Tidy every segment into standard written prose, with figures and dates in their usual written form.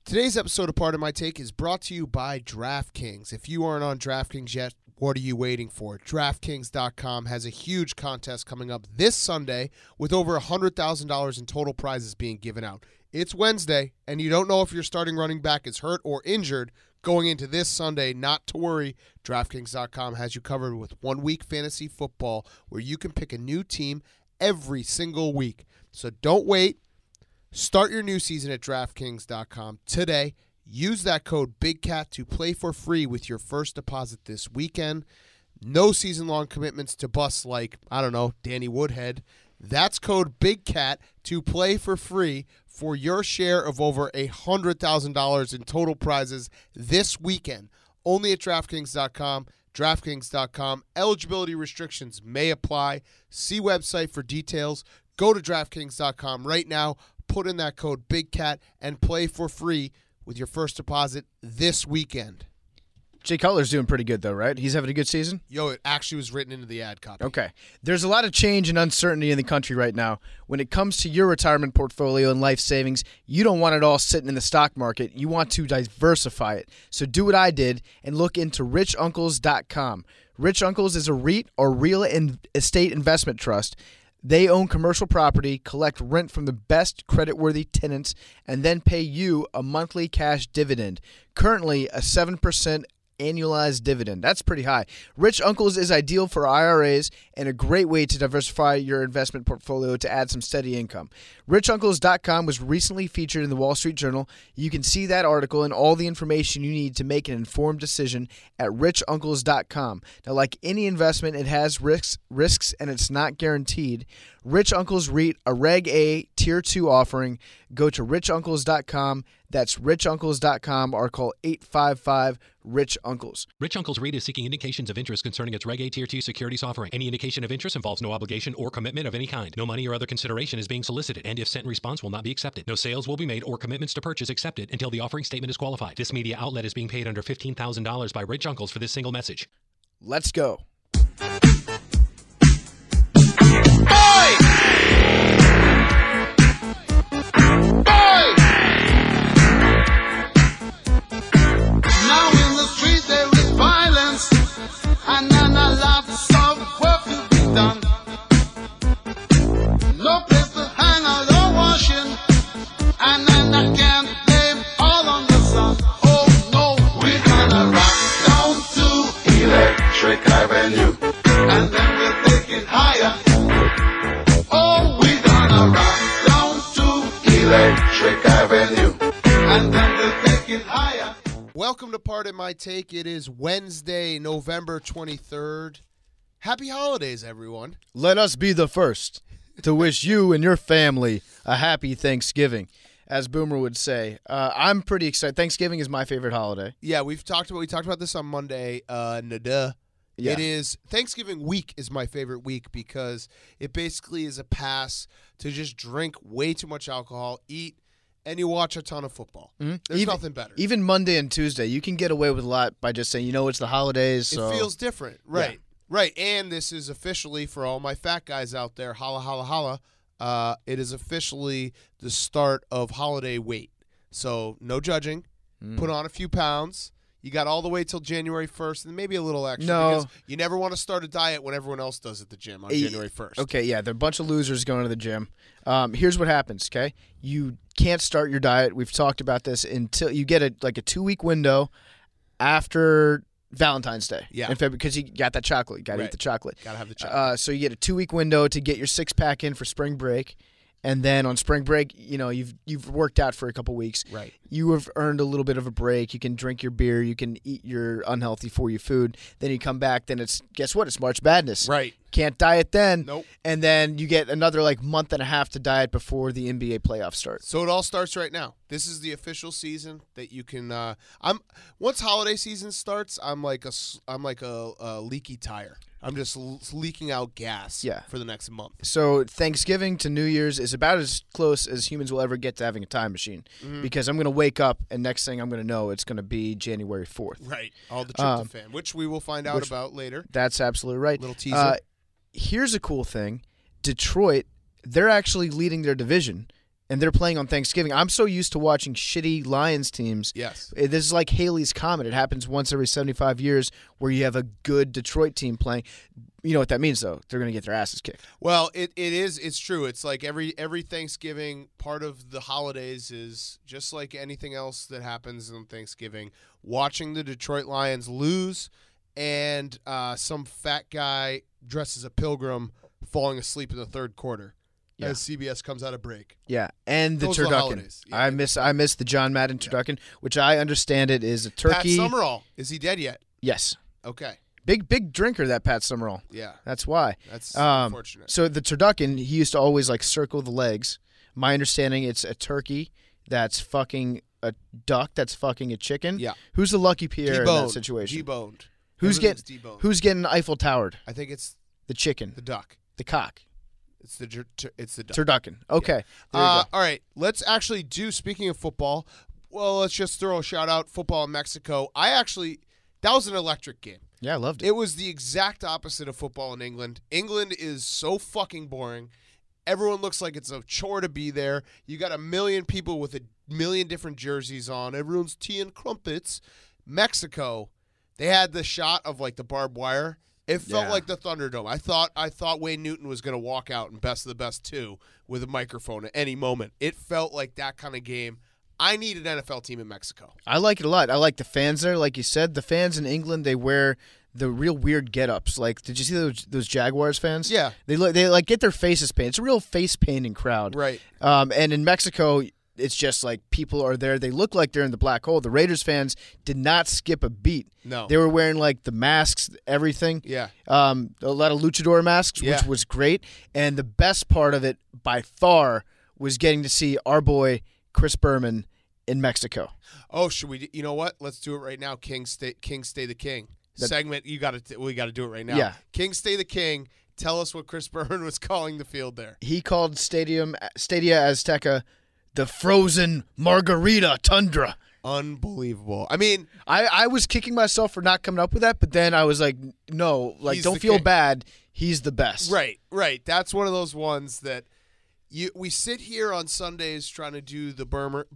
Today's episode of Part of My Take is brought to you by DraftKings. If you aren't on DraftKings yet, what are you waiting for? DraftKings.com has a huge contest coming up this Sunday with over $100,000 in total prizes being given out. It's Wednesday, and you don't know if your starting running back is hurt or injured going into this Sunday. Not to worry. DraftKings.com has you covered with 1 week fantasy football where you can pick a new team every single week. So don't wait. Start your new season at DraftKings.com today. Use that code BIGCAT to play for free with your first deposit this weekend. No season-long commitments to busts like, Danny Woodhead. That's code BIGCAT to play for free for your share of over $100,000 in total prizes this weekend. Only at DraftKings.com. DraftKings.com. Eligibility restrictions may apply. See website for details. Go to DraftKings.com right now. Put in that code BIGCAT and play for free with your first deposit this weekend. Jay Cutler's doing pretty good, though, right? He's having a good season? Yo, it actually was written into the ad copy. Okay. There's a lot of change and uncertainty in the country right now. When it comes to your retirement portfolio and life savings, you don't want it all sitting in the stock market. You want to diversify it. So do what I did and look into richuncles.com. Rich Uncles is a REIT or real estate investment trust. They own commercial property, collect rent from the best creditworthy tenants, and then pay you a monthly cash dividend. Currently, a 7% annualized dividend. That's pretty high. Rich Uncles is ideal for IRAs and a great way to diversify your investment portfolio to add some steady income. RichUncles.com was recently featured in the Wall Street Journal. You can see that article and all the information you need to make an informed decision at RichUncles.com. Now, like any investment, it has risks, and it's not guaranteed. Rich Uncles REIT, a Reg A Tier 2 offering. Go to RichUncles.com. That's RichUncles.com or call 855-RICH-UNCLES. Rich Uncles REIT is seeking indications of interest concerning its Reg A Tier 2 securities offering. Any indication of interest involves no obligation or commitment of any kind. No money or other consideration is being solicited, and if sent in response will not be accepted. No sales will be made or commitments to purchase accepted until the offering statement is qualified. This media outlet is being paid under $15,000 by Rich Uncles for this single message. Let's go. And then a lot of work to be done. No place to hang out or washing. And then I can't blame all on the sun. Oh no, we're gonna rock down to Electric Avenue. And then we'll take it higher. Oh, we're gonna rock down to Electric Avenue. And then we'll take it higher. Welcome to Part of My Take. It is Wednesday, November 23rd. Happy holidays, everyone. Let us be the first to wish you and your family a happy Thanksgiving, as Boomer would say. I'm pretty excited. Thanksgiving is my favorite holiday. Yeah, we talked about this on Monday. Yeah. It is Thanksgiving week is my favorite week because it basically is a pass to just drink way too much alcohol, eat, and you watch a ton of football. Mm-hmm. There's nothing better. Even Monday and Tuesday, you can get away with a lot by just saying, it's the holidays. So. It feels different. Right. Yeah. Right. And this is officially, for all my fat guys out there, holla, holla, holla, it is officially the start of holiday weight. So no judging. Put on a few pounds. You got all the way till January 1st and maybe a little extra. No. Because you never want to start a diet when everyone else does at the gym on January 1st. Okay, yeah, they're a bunch of losers going to the gym. Here's what happens, okay? You can't start your diet. We've talked about this until you get a 2-week window after Valentine's Day. Yeah. In February, because you got that chocolate. You got to eat the chocolate. Got to have the chocolate. So you get a 2-week window to get your six-pack in for spring break. And then on spring break, you've worked out for a couple weeks. Right. You have earned a little bit of a break. You can drink your beer. You can eat your unhealthy for you food. Then you come back. Then guess what? It's March Madness. Right. Can't diet then. Nope. And then you get another month and a half to diet before the NBA playoffs start. So it all starts right now. This is the official season that you can. Once holiday season starts, I'm like a leaky tire. I'm just leaking out gas for the next month. So Thanksgiving to New Year's is about as close as humans will ever get to having a time machine because I'm going to wake up and next thing I'm going to know it's going to be January 4th. Right. All the tryptophan, which we will find out about later. That's absolutely right. Little teaser. Here's a cool thing. Detroit, they're actually leading their division and they're playing on Thanksgiving. I'm so used to watching shitty Lions teams. Yes. This is like Haley's Comet. It happens once every 75 years where you have a good Detroit team playing. You know what that means, though? They're going to get their asses kicked. Well, it's true. It's like every Thanksgiving, part of the holidays is just like anything else that happens on Thanksgiving, watching the Detroit Lions lose and some fat guy dressed as a pilgrim falling asleep in the third quarter as CBS comes out of break. Yeah, and the Those are the turducken. holidays. Yeah. I miss the John Madden turducken, which I understand it is a turkey. Pat Summerall, is he dead yet? Yes. Okay. Big drinker, that Pat Summerall. Yeah. That's why. That's unfortunate. So the turducken, he used to always like circle the legs. My understanding, it's a turkey that's fucking a duck that's fucking a chicken. Yeah. Who's the lucky Pierre in that situation? Deboned. Who's Everything's deboned. getting Eiffel Towered? I think it's The chicken. the duck. The cock. It's the duck. Turducken. Okay. There you go. All right. Let's actually do, speaking of football, well, let's just throw a shout out, football in Mexico. That was an electric game. Yeah, I loved it. It was the exact opposite of football in England. England is so fucking boring. Everyone looks like it's a chore to be there. You got a million people with a million different jerseys on. Everyone's tea and crumpets. Mexico, they had the shot of like the barbed wire. It felt Yeah. like the Thunderdome. I thought Wayne Newton was going to walk out in Best of the Best 2 with a microphone at any moment. It felt like that kind of game. I need an NFL team in Mexico. I like it a lot. I like the fans there. Like you said, the fans in England, they wear the real weird get-ups. Like, did you see those Jaguars fans? Yeah. They like get their faces painted. It's a real face painting crowd. Right. And in Mexico, it's just like people are there. They look like they're in the black hole. The Raiders fans did not skip a beat. No. They were wearing like the masks, everything. Yeah. A lot of luchador masks, Yeah. which was great. And the best part of it, by far, was getting to see our boy Chris Berman in Mexico. Oh, should we? You know what? Let's do it right now. King stay the king. Segment. We got to do it right now. Yeah. King stay the king. Tell us what Chris Berman was calling the field there. He called Stadia Azteca the frozen margarita tundra. Unbelievable. I mean, I was kicking myself for not coming up with that, but then I was like, no, like He's don't the feel king. bad. He's the best. right. That's one of those ones that we sit here on Sundays trying to do the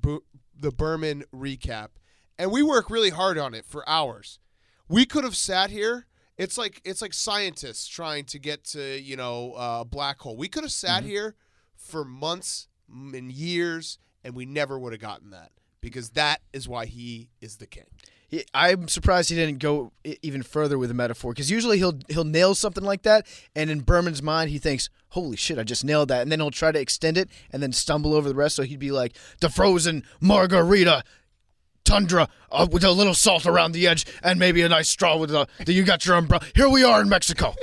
Berman recap, and we work really hard on it for hours. We could have sat here. It's like scientists trying to get to a black hole. We could have sat here for months and years, and we never would have gotten that, because that is why he is the king. I'm surprised he didn't go even further with the metaphor, because usually he'll nail something like that, and in Berman's mind he thinks, holy shit, I just nailed that, and then he'll try to extend it and then stumble over the rest, so he'd be like, the frozen margarita tundra with a little salt around the edge and maybe a nice straw with you got your umbrella. Here we are in Mexico.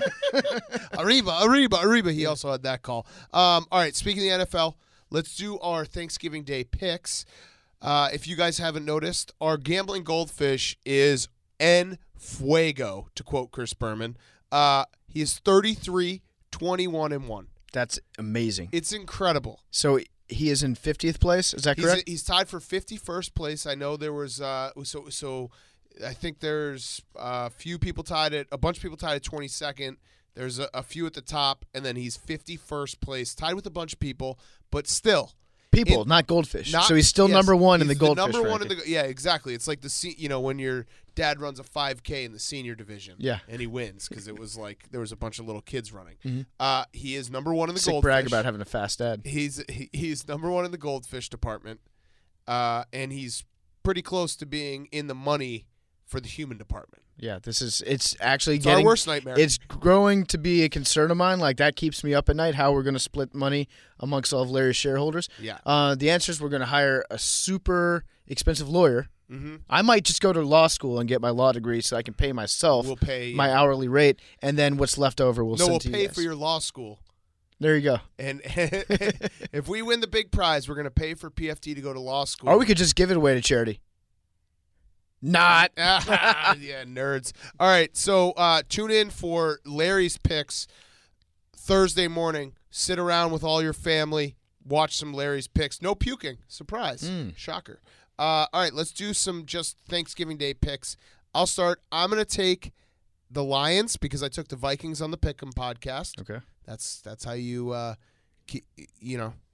Arriba. He also had that call. All right, speaking of the NFL, let's do our Thanksgiving Day picks. If you guys haven't noticed, our gambling goldfish is en fuego, to quote Chris Berman. He is 33-21-1. That's amazing. It's incredible. So he is in 50th place. Is that correct? He's tied for 51st place. I know there was so I think there's a bunch of people tied at 22nd. There's a few at the top, and then he's 51st place, tied with a bunch of people, but still. People, not goldfish. So he's still number one in the goldfish number one ranking. yeah, exactly. It's like when your dad runs a 5K in the senior division, Yeah. and he wins because it was like there was a bunch of little kids running. He is number one in the Sick goldfish. brag about having a fast dad. He's number one in the goldfish department, and he's pretty close to being in the money for the human department. Yeah, it's actually It's getting our worst nightmare. It's growing to be a concern of mine. Like, that keeps me up at night, how we're going to split money amongst all of Larry's shareholders. Yeah. The answer is we're going to hire a super expensive lawyer. Mm-hmm. I might just go to law school and get my law degree so I can pay myself We'll pay my hourly rate, and then what's left over we'll send we'll to you pay guys. for your law school. There you go. And if we win the big prize, we're going to pay for PFT to go to law school. Or we could just give it away to charity. Not. Yeah, nerds. All right, so tune in for Larry's picks Thursday morning. Sit around with all your family. Watch some Larry's picks. No puking. Surprise. Shocker. All right, let's do some just Thanksgiving Day picks. I'll start. I'm going to take the Lions because I took the Vikings on the Pick'em podcast. Okay. That's how you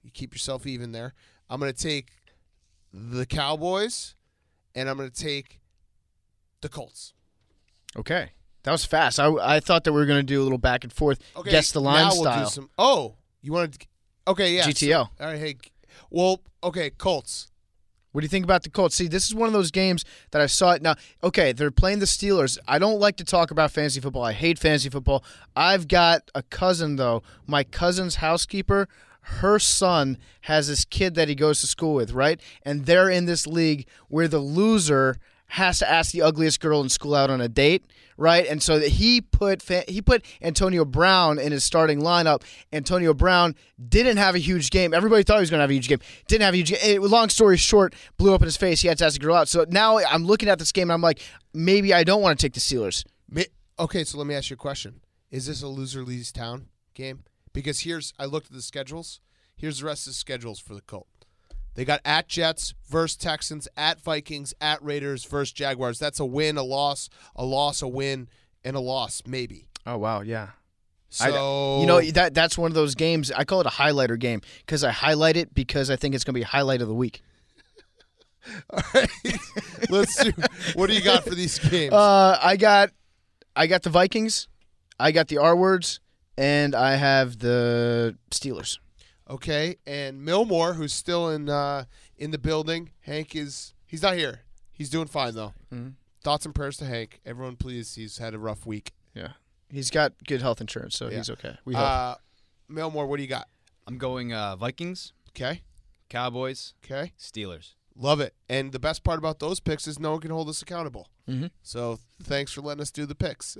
You keep yourself even there. I'm going to take the Cowboys, and I'm going to take the Colts. Okay. That was fast. I thought that we were going to do a little back and forth. Okay, Guess the line now style. we'll do some. Oh, you wanted to, okay, yeah. GTO. So, all right, hey. Well, okay, Colts. What do you think about the Colts? See, this is one of those games that I saw it now. Okay, they're playing the Steelers. I don't like to talk about fantasy football. I hate fantasy football. I've got a cousin, though. My cousin's housekeeper, her son has this kid that he goes to school with, right? And they're in this league where the loser has to ask the ugliest girl in school out on a date, right? And so that he put Antonio Brown in his starting lineup. Antonio Brown didn't have a huge game. Everybody thought he was going to have a huge game. Didn't have a huge game. Long story short, blew up in his face. He had to ask the girl out. So now I'm looking at this game and I'm like, maybe I don't want to take the Steelers. Okay, so let me ask you a question. Is this a loser leaves town game? Because I looked at the schedules. Here's the rest of the schedules for the Colts. They got at Jets versus Texans, at Vikings, at Raiders versus Jaguars. That's a win, a loss, a win, and a loss, maybe. Oh, wow, yeah. So that's one of those games. I call it a highlighter game because I highlight it because I think it's going to be a highlight of the week. All right, let's do. What do you got for these games? I got the Vikings, I got the R words, and I have the Steelers. Okay, and Millmore, who's still in the building. Hank he's not here. He's doing fine though. Mm-hmm. Thoughts and prayers to Hank. Everyone, please. He's had a rough week. Yeah, he's got good health insurance, so he's okay. We hope. Millmore, what do you got? I'm going Vikings, Okay, Cowboys, okay, Steelers. love it. And the best part about those picks is no one can hold us accountable. Mm-hmm. So thanks for letting us do the picks.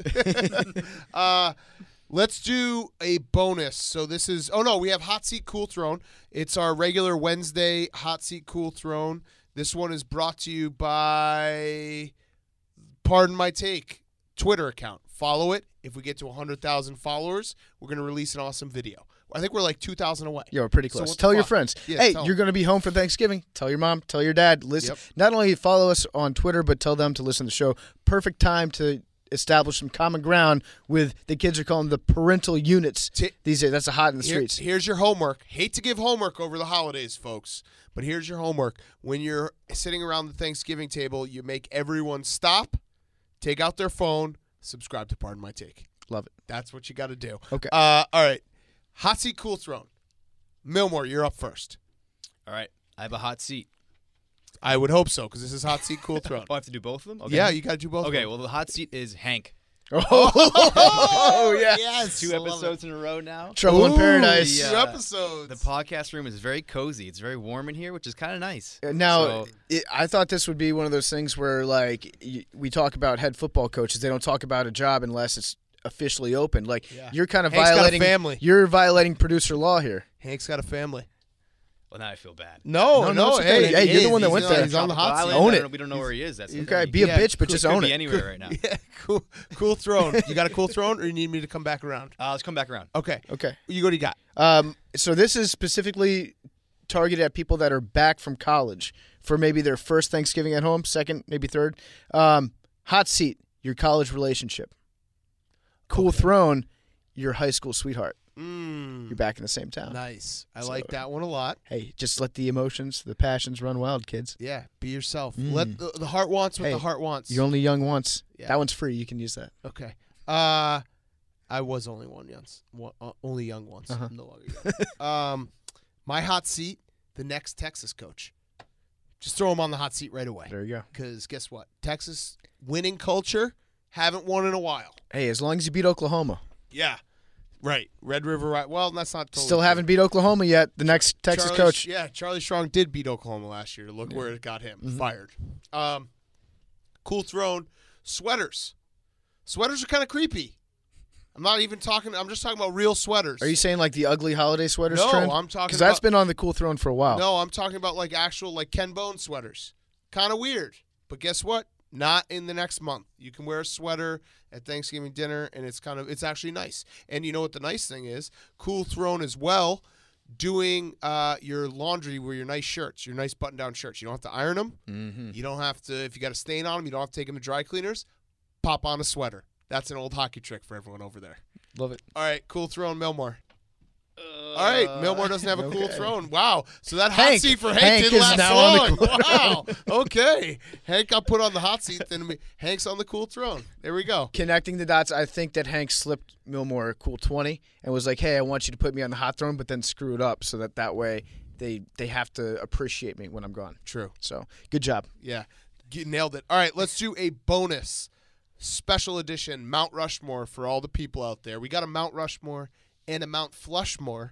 Let's do a bonus. So this is, we have Hot Seat Cool Throne. It's our regular Wednesday Hot Seat Cool Throne. This one is brought to you by Pardon My Take Twitter account. Follow it. If we get to 100,000 followers, we're going to release an awesome video. I think we're like 2,000 away. Yeah, we're pretty So close. what the Tell your fuck? friends. Yeah, hey, tell you're 'em. going to be home for Thanksgiving. Tell your mom. Tell your dad. Listen. Yep. Not only follow us on Twitter, but tell them to listen to the show. Perfect time to establish some common ground with the kids are calling the parental units these days. That's a hot in the streets. Here's your homework. Hate to give homework over the holidays, folks, but here's your homework. When you're sitting around the Thanksgiving table, you make everyone stop, take out their phone, subscribe to Pardon My Take. Love it. That's what you got to do. Okay. All right. Hot Seat Cool Throne. Millmore, you're up first. All right. I have a hot seat. I would hope so, because this is Hot Seat Cool Throne. Oh, I have to do both of them? Okay. Yeah, you got to do both. Okay, of well, the hot seat is Hank. Oh, yeah. yes. 2 episodes in a row now. Trouble in Ooh, Paradise. Two Yeah. episodes. The podcast room is very cozy. It's very warm in here, which is kind of nice. Now, So- I thought this would be one of those things where, like, we talk about head football coaches. They don't talk about a job unless it's officially open. Like, you're kind of Hank's got a violating family. You're violating producer law here. Hank's got a family. Well, now I feel bad. No, it's okay. Hey, you're the one that went there. He's on the hot seat. Own I it. don't- We don't know where he is. That's the Okay, thing. be a Yeah, bitch, but just Could own be it. anywhere right now. Yeah, cool throne. You got a cool throne, or you need me to come back around? Let's come back around. Okay. Okay. What do you got? So this is specifically targeted at people that are back from college for maybe their first Thanksgiving at home, second, maybe third. Hot seat, your college relationship. Cool throne, your high school sweetheart. You're back in the same town. Nice. I like that one a lot. Hey, just let the emotions, the passions run wild, kids. Yeah, be yourself. Let the heart wants what Hey, the heart wants. You're only young once. Yeah. That one's free. You can use that. Okay. I was only only young once. Uh-huh. I'm no longer young. My hot seat, the next Texas coach. Just throw him on the hot seat right away. There you go. Because guess what? Texas winning culture, haven't won in a while. Hey, as long as you beat Oklahoma. Yeah. Right. Red River, right. Well, that's not totally Still true. haven't beat Oklahoma yet. The next Texas coach. Yeah, Charlie Strong did beat Oklahoma last year. Look where it got him. Mm-hmm. Fired. Cool throne. Sweaters. Sweaters are kind of creepy. I'm just talking about real sweaters. Are you saying like the ugly holiday sweaters No, trend? I'm talking because that's about- been on the cool throne for a while. No, I'm talking about like actual like Ken Bone sweaters. Kind of weird. But guess what? Not in the next month. You can wear a sweater at Thanksgiving dinner, and it's actually nice. And you know what the nice thing is? Cool Throne as well, doing your laundry with your nice shirts, your nice button-down shirts. You don't have to iron them. Mm-hmm. You don't have to, if you got a stain on them, you don't have to take them to dry cleaners. Pop on a sweater. That's an old hockey trick for everyone over there. Love it. All right, Cool Throne, Millmore. All right, Millmore doesn't have a cool throne. Wow. So that hot Hank- seat for Hank Hank didn't is last now on long. the cool Wow. Okay. Hank got put on the hot seat, then Hank's on the cool throne. There we go. Connecting the dots, I think that Hank slipped Millmore a cool 20 and was like, hey, I want you to put me on the hot throne, but then screw it up so that way they have to appreciate me when I'm gone. True. So, good job. Yeah. You nailed it. All right, let's do a bonus special edition Mount Rushmore for all the people out there. We got a Mount Rushmore and a Mount Flushmore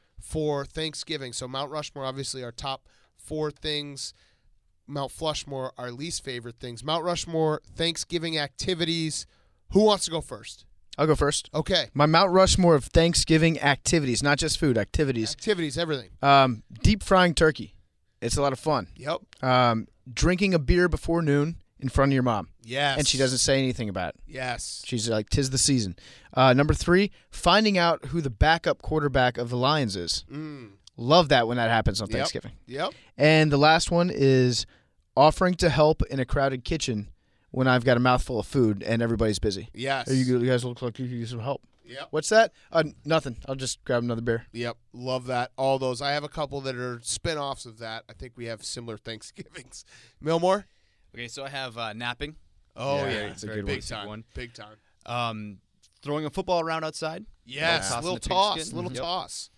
for Thanksgiving. So Mount Rushmore, obviously, our top 4 things. Mount Flushmore, our least favorite things. Mount Rushmore, Thanksgiving activities. Who wants to go first? I'll go first. Okay. My Mount Rushmore of Thanksgiving activities, not just food, activities. Activities, everything. Deep frying turkey. It's a lot of fun. Yep. Drinking a beer before noon in front of your mom. Yes. And she doesn't say anything about it. Yes. She's like, 'tis the season. Number 3, finding out who the backup quarterback of the Lions is. Love that when that happens on Thanksgiving. Yep. And the last one is offering to help in a crowded kitchen when I've got a mouthful of food and everybody's busy. Yes. Hey, you guys look like you could use some help. Yep. What's that? Nothing. I'll just grab another beer. Yep. Love that. All those. I have a couple that are spin-offs of that. I think we have similar Thanksgivings. Millmore? Okay, so I have napping. Oh, Yeah, yeah. it's a Very good big one. time. One. Big time. Throwing a football around outside. Yes. Tossing Little the toss. pigskin. Little Yep. toss.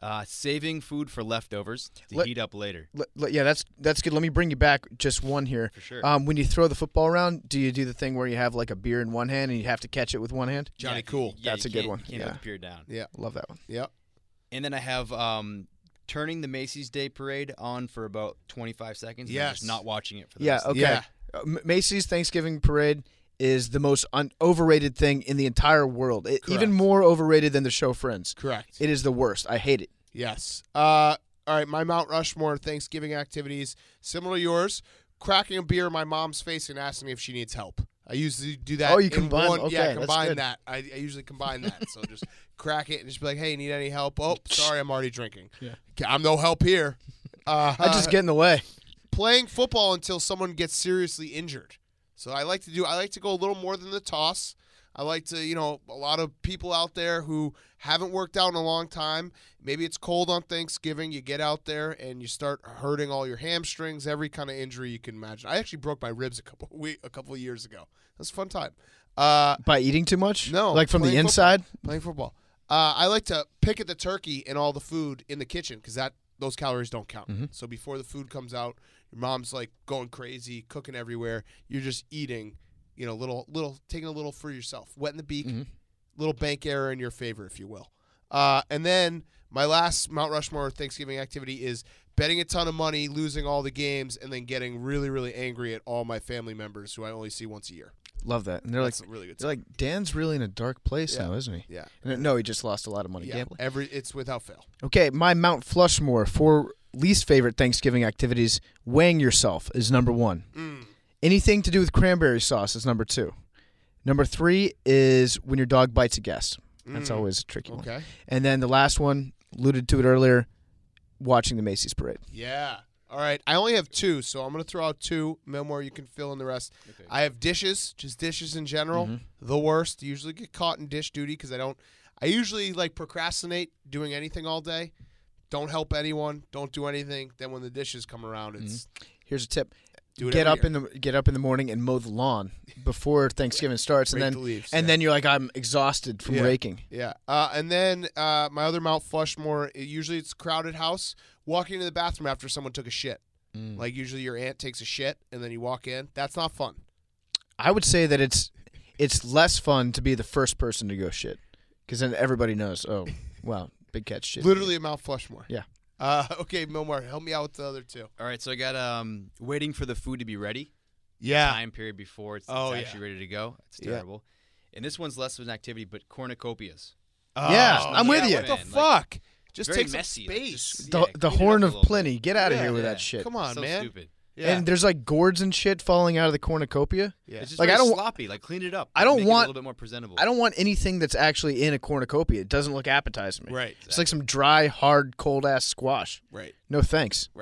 Saving food for leftovers to Let- heat up later. Yeah, that's good. Let me bring you back just one here. For sure. When you throw the football around, do you do the thing where you have like a beer in one hand and you have to catch it with one hand? Johnny Cool. Yeah, That's you a good can't- one. Can't Yeah. put the beer down. Yeah. Love that one. Yep. And then I have turning the Macy's Day Parade on for about 25 seconds. And then Yes. just not watching it for the Yeah, rest of okay. the Yeah. Macy's Thanksgiving Parade is the most overrated thing in the entire world. Even more overrated than the show Friends. Correct. It is the worst. I hate it. Yes. All right, my Mount Rushmore Thanksgiving activities, similar to yours, cracking a beer in my mom's face and asking me if she needs help. I usually do that. Oh, you in combine- one, okay, yeah, that's combine good. that. I usually combine that. So just crack it and just be like, hey, need any help? Oh, sorry, I'm already drinking. Yeah. Okay, I'm no help here. I just get in the way. Playing football until someone gets seriously injured. So I like to go a little more than the toss. I like to, a lot of people out there who haven't worked out in a long time. Maybe it's cold on Thanksgiving. You get out there and you start hurting all your hamstrings, every kind of injury you can imagine. I actually broke my ribs a couple of years ago. That was a fun time. By eating too much? No, Like from the playing inside? Playing football. I like to pick at the turkey and all the food in the kitchen because those calories don't count. Mm-hmm. So before the food comes out, your mom's like going crazy, cooking everywhere. You're just eating, little taking a little for yourself. Wet in the beak, little bank error in your favor, if you will. And then my last Mount Rushmore Thanksgiving activity is betting a ton of money, losing all the games, and then getting really, really angry at all my family members who I only see once a year. Love that. And they're That's like, a really good they're like, Dan's really in a dark place Yeah. now, isn't he? Yeah. No, he just lost a lot of money Yeah, gambling. it's without fail. Okay, my Mount Flushmore for least favorite Thanksgiving activities, weighing yourself is number 1. Anything to do with cranberry sauce is number 2. Number 3 is when your dog bites a guest. That's always a tricky one. Okay. And then the last one, alluded to it earlier, watching the Macy's parade. Yeah. All right. I only have 2, so I'm going to throw out 2. Millmore, you can fill in the rest. Okay. I have dishes, just dishes in general. The worst. Usually get caught in dish duty because I usually procrastinate doing anything all day. Don't help anyone. Don't do anything. Then when the dishes come around, it's Here's a tip. do it Get every up year. get up in the morning and mow the lawn before Thanksgiving starts, Rake and the then leaves, and yeah. then you're like, I'm exhausted from Yeah. raking. Yeah. And then my other Mount Flushmore, usually it's a crowded house. Walking into the bathroom after someone took a shit. Like usually your aunt takes a shit and then you walk in. That's not fun. I would say that it's less fun to be the first person to go shit, because then everybody knows. Oh, wow, big catch shit. Literally a Mount Flushmore. Yeah. Okay, Millmore, help me out with the other 2. All right, so I got waiting for the food to be ready. Yeah. Time period before it's Oh, actually ready to go. It's Yeah. terrible. And this one's less of an activity, but cornucopias. Yeah, I'm with you. What the man, fuck? Just very take messy, some like, space. just- The, Yeah, the clean it horn up a of little bit. plenty. Get out of Yeah, here with yeah. that shit. Come on, so man. stupid. Yeah. And there's like gourds and shit falling out of the cornucopia. Yeah. It's just Like, very I don't- sloppy. Like clean it up. I don't Make want- it a little bit more presentable. I don't want anything that's actually in a cornucopia. It doesn't look appetizing to me. Right. It's like some dry, hard, cold ass squash. Right. No thanks. Right.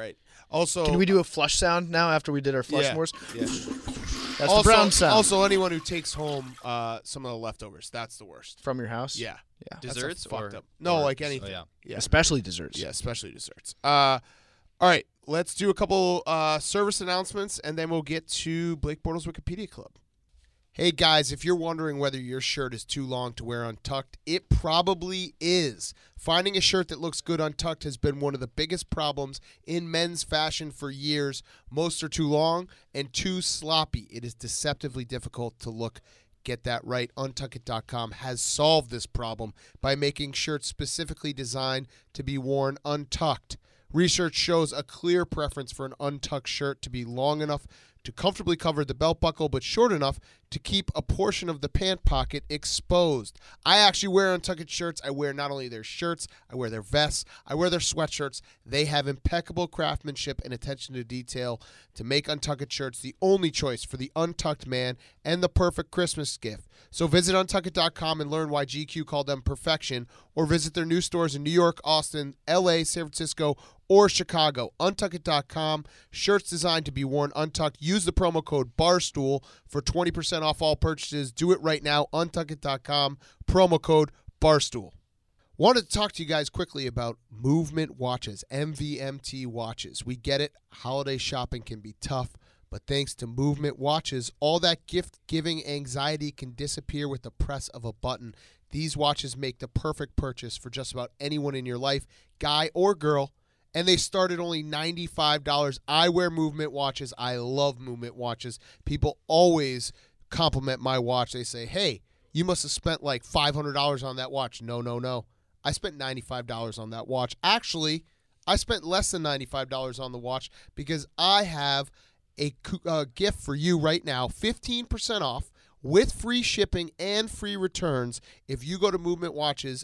Also, Can we do a flush sound now after we did our flush wars? Yeah. That's the brown sound. Also, anyone who takes home some of the leftovers, that's the worst. From your house? Yeah. Yeah. That's Desserts fucked or- up. No, or- like anything. oh, yeah. Especially desserts. Yeah, especially desserts. All right, let's do a couple service announcements, and then we'll get to Blake Bortles Wikipedia Club. Hey, guys, if you're wondering whether your shirt is too long to wear untucked, it probably is. Finding a shirt that looks good untucked has been one of the biggest problems in men's fashion for years. Most are too long and too sloppy. It is deceptively difficult to look. Get that right. Untuckit.com has solved this problem by making shirts specifically designed to be worn untucked. Research shows a clear preference for an untucked shirt to be long enough to comfortably cover the belt buckle, but short enough to keep a portion of the pant pocket exposed. I actually wear untucked shirts. I wear not only their shirts, I wear their vests, I wear their sweatshirts. They have impeccable craftsmanship and attention to detail to make untucked shirts the only choice for the untucked man and the perfect Christmas gift. So visit untuckit.com and learn why GQ called them perfection, or visit their new stores in New York, Austin, LA, San Francisco, or Chicago. Untuckit.com. Shirts designed to be worn untucked. Use the promo code BARSTOOL for 20% off all purchases. Do it right now. Untuckit.com. Promo code BARSTOOL. Wanted to talk to you guys quickly about Movement Watches, MVMT watches. We get it. Holiday shopping can be tough, but thanks to Movement Watches, all that gift-giving anxiety can disappear with the press of a button. These watches make the perfect purchase for just about anyone in your life, guy or girl. And they start at only $95. I wear Movement watches. I love Movement watches. People always compliment my watch. They say, hey, you must have spent like $500 on that watch. No. I spent $95 on that watch. Actually, I spent less than $95 on the watch because I have a gift for you right now, 15% off with free shipping and free returns if you go to Movement Watches,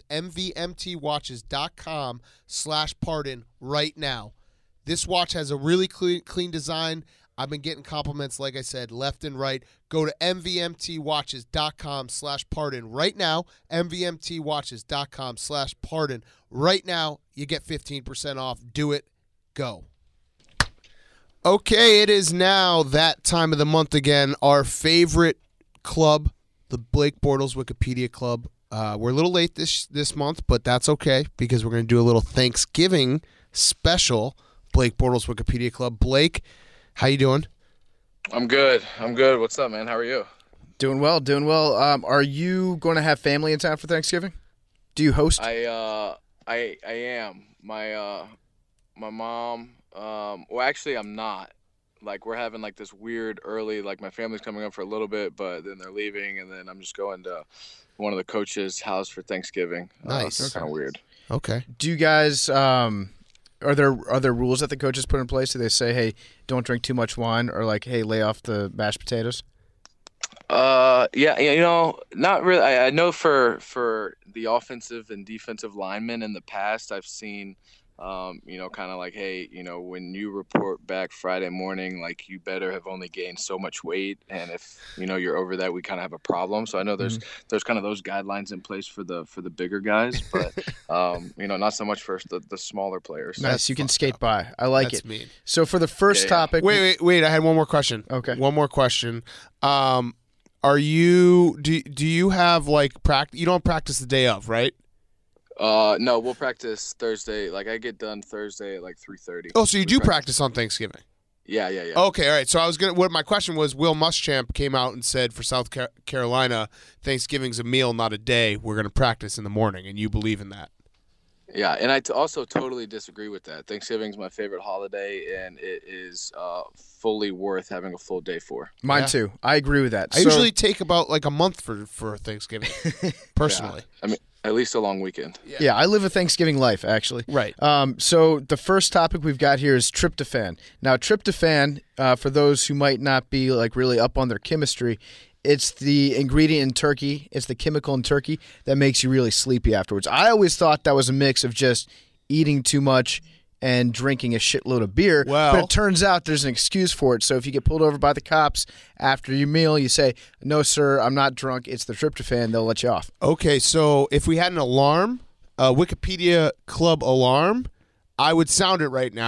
mvmtwatches.com/pardon right now. This watch has a really clean design. I've been getting compliments, like I said, left and right. Go to mvmtwatches.com/pardon right now, mvmtwatches.com/pardon right now. You get 15% off. Do it. Go. Okay, it is now that time of the month again. Our favorite club, the Blake Bortles Wikipedia Club. We're a little late this month, but that's okay because we're going to do a little Thanksgiving special Blake Bortles Wikipedia Club. Blake, how you doing? I'm good. What's up, man? How are you? Doing well. Are you going to have family in town for Thanksgiving? Do you host? I am. My mom. Well, actually, I'm not. Like, we're having like this weird early. Like, my family's coming up for a little bit, but then they're leaving, and then I'm just going to one of the coaches' house for Thanksgiving. Nice. It's kind of weird. Okay. Do you guys? Are there rules that the coaches put in place? Do they say, hey, don't drink too much wine, or like, hey, lay off the mashed potatoes? Yeah, you know, not really. I know for the offensive and defensive linemen in the past, I've seen, you know, kind of like, hey, you know, when you report back Friday morning, like, you better have only gained so much weight, and if, you know, you're over that, we kind of have a problem. So I know there's kind of those guidelines in place for the bigger guys, but you know, not so much for the smaller players. Nice, you can skate by. I like That's it. mean. So for the first topic, Wait. I had one more question. Okay. One more question. Are you? Do you have like practice? You don't practice the day of, right? No, we'll practice Thursday. Like, I get done Thursday at like 3:30. Oh, so you do practice on Thanksgiving? Yeah. Okay, all right. So what my question was, Will Muschamp came out and said for South Carolina, Thanksgiving's a meal, not a day. We're going to practice in the morning, and you believe in that? Yeah, and I also totally disagree with that. Thanksgiving's my favorite holiday, and it is fully worth having a full day for. Mine too. I agree with that. I usually take about like a month for Thanksgiving, personally. Yeah. I mean, at least a long weekend. Yeah, I live a Thanksgiving life, actually. Right. So the first topic we've got here is tryptophan. Now, tryptophan, for those who might not be like really up on their chemistry, it's the ingredient in turkey. It's the chemical in turkey that makes you really sleepy afterwards. I always thought that was a mix of just eating too much and drinking a shitload of beer. Well, but it turns out there's an excuse for it. So if you get pulled over by the cops after your meal, you say, "No, sir, I'm not drunk. It's the tryptophan." They'll let you off. Okay, so if we had an alarm, a Wikipedia Club alarm, I would sound it right now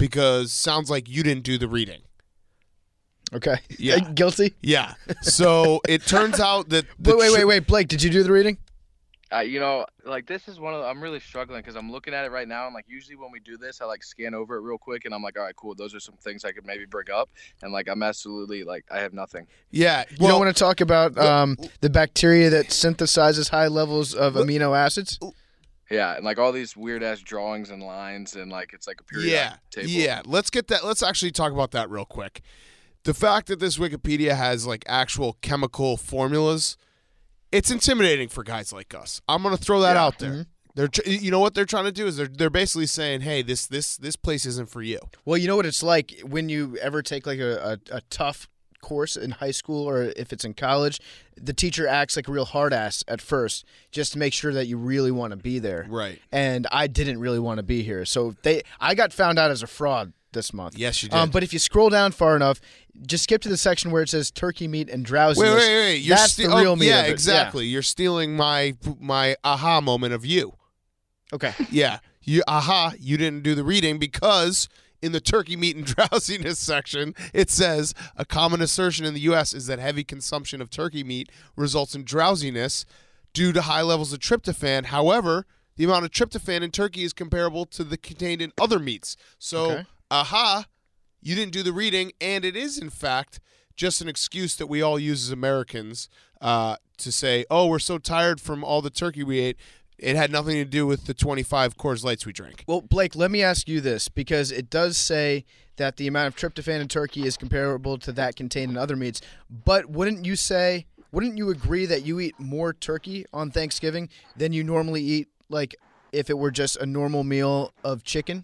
because sounds like you didn't do the reading. Okay. Yeah. Guilty? Yeah. So it turns out that Wait. Blake, did you do the reading? Like this is I'm really struggling because I'm looking at it right now, and like usually when we do this, I like scan over it real quick, and I'm like, all right, cool. Those are some things I could maybe bring up, and like I'm absolutely like I have nothing. Yeah. You don't want to talk about the bacteria that synthesizes high levels of amino acids? Yeah, and like all these weird ass drawings and lines, and like it's like a periodic table. Yeah. Let's actually talk about that real quick. The fact that this Wikipedia has like actual chemical formulas, it's intimidating for guys like us. I'm gonna throw that out there. You know what they're trying to do is they're basically saying, hey, this place isn't for you. Well, you know what it's like when you ever take like a tough course in high school or if it's in college, the teacher acts like a real hard ass at first just to make sure that you really want to be there. Right. And I didn't really want to be here. So I got found out as a fraud this month. Yes, you did. But if you scroll down far enough, just skip to the section where it says turkey meat and drowsiness. Wait. That's the real meat Yeah, of it. exactly. You're stealing my aha moment of you. Okay. Yeah. You didn't do the reading because in the turkey meat and drowsiness section, it says a common assertion in the U.S. is that heavy consumption of turkey meat results in drowsiness due to high levels of tryptophan. However, the amount of tryptophan in turkey is comparable to the contained in other meats. So, you didn't do the reading, and it is, in fact, just an excuse that we all use as Americans to say, oh, we're so tired from all the turkey we ate. It had nothing to do with the 25 Coors Lights we drank. Well, Blake, let me ask you this, because it does say that the amount of tryptophan in turkey is comparable to that contained in other meats. But wouldn't you agree that you eat more turkey on Thanksgiving than you normally eat, like if it were just a normal meal of chicken?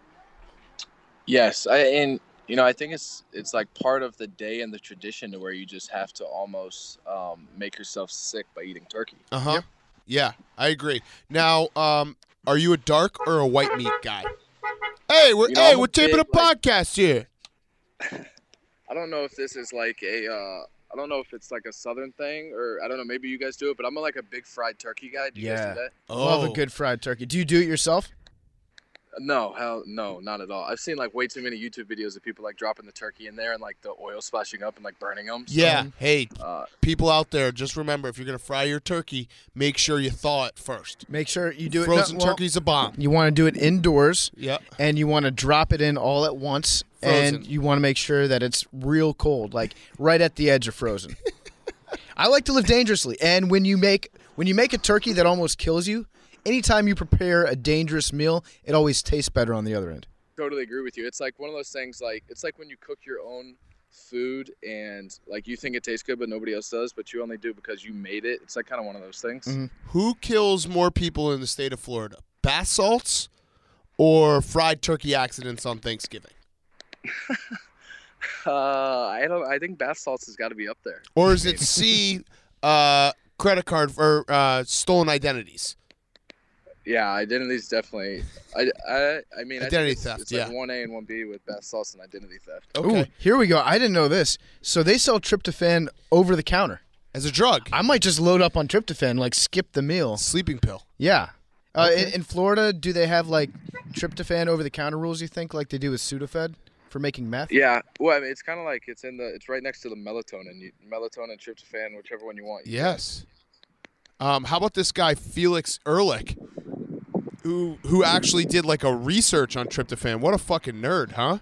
Yes, I think it's like part of the day and the tradition to where you just have to almost make yourself sick by eating turkey. Yep. Yeah, I agree. Now, are you a dark or a white meat guy? Hey, we're taping a podcast here. I don't know if this is like I don't know if it's like a Southern thing or I don't know. Maybe you guys do it, but I'm like a big fried turkey guy. Do you guys do that? Love a good fried turkey. Do you do it yourself? No, not at all. I've seen like way too many YouTube videos of people like dropping the turkey in there and like the oil splashing up and like burning them. So, yeah. Hey, people out there, just remember if you're gonna fry your turkey, make sure you thaw it first. Make sure you do it. Frozen turkey's a bomb. You want to do it indoors. Yep. And you want to drop it in all at once. Frozen. And you want to make sure that it's real cold, like right at the edge of frozen. I like to live dangerously, and when you make a turkey that almost kills you, anytime you prepare a dangerous meal, it always tastes better on the other end. Totally agree with you. It's like one of those things, like it's like when you cook your own food and like you think it tastes good but nobody else does, but you only do because you made it. It's like kind of one of those things. Mm-hmm. Who kills more people in the state of Florida? Bath salts or fried turkey accidents on Thanksgiving? I think bath salts has got to be up there. Or is it C, credit card or stolen identities? Yeah, identity's definitely. I mean, identity I think theft. It's like 1A and 1B with bath salts and identity theft. Okay. Ooh, here we go. I didn't know this. So they sell tryptophan over the counter. As a drug. I might just load up on tryptophan, like skip the meal. Sleeping pill. Yeah. In Florida, do they have like tryptophan over the counter rules, you think, like they do with Sudafed for making meth? Yeah. Well, I mean, it's kind of like it's right next to the melatonin. Melatonin, tryptophan, whichever one you want. Yes. How about this guy Felix Ehrlich, who actually did like a research on tryptophan? What a fucking nerd, huh?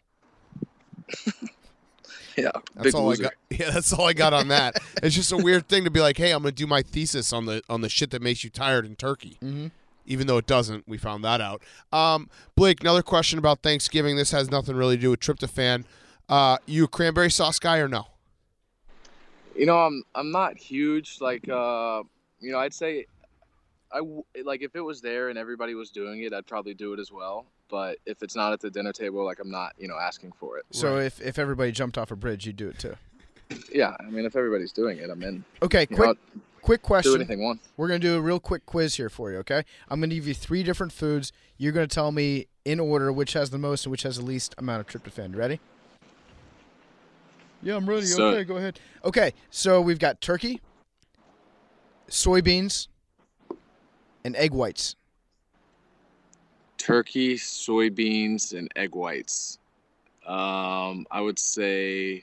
Yeah, that's all I got. Yeah, that's all I got on that. It's just a weird thing to be like, hey, I'm gonna do my thesis on the shit that makes you tired in turkey. Mm-hmm. Even though it doesn't, we found that out. Blake, another question about Thanksgiving. This has nothing really to do with tryptophan. You a cranberry sauce guy or no? You know, I'm not huge. Like, I'd say, like if it was there and everybody was doing it, I'd probably do it as well. But if it's not at the dinner table, like I'm not, asking for it. So right. if everybody jumped off a bridge, you'd do it too. Yeah, I mean, if everybody's doing it, I'm in. Okay, quick question. Do anything one. We're going to do a real quick quiz here for you, okay? I'm going to give you 3 different foods. You're going to tell me in order which has the most and which has the least amount of tryptophan. You ready? Yeah, I'm ready. Okay, go ahead. Okay, so we've got turkey, soybeans, and egg whites. turkey, soybeans, and egg whites. I would say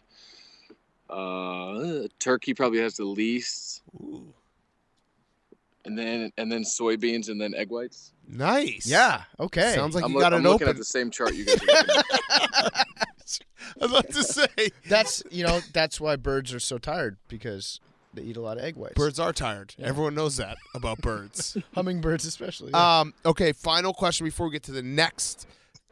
turkey probably has the least. Ooh. And then soybeans, and then egg whites. Nice. Yeah. Okay. Sounds like I'm you got I'm it looking open. at the same chart you guys are looking at. I was about to say. That's why birds are so tired, because they eat a lot of egg whites. Birds are tired. Everyone knows that about birds. Hummingbirds especially. Yeah. Okay, final question before we get to the next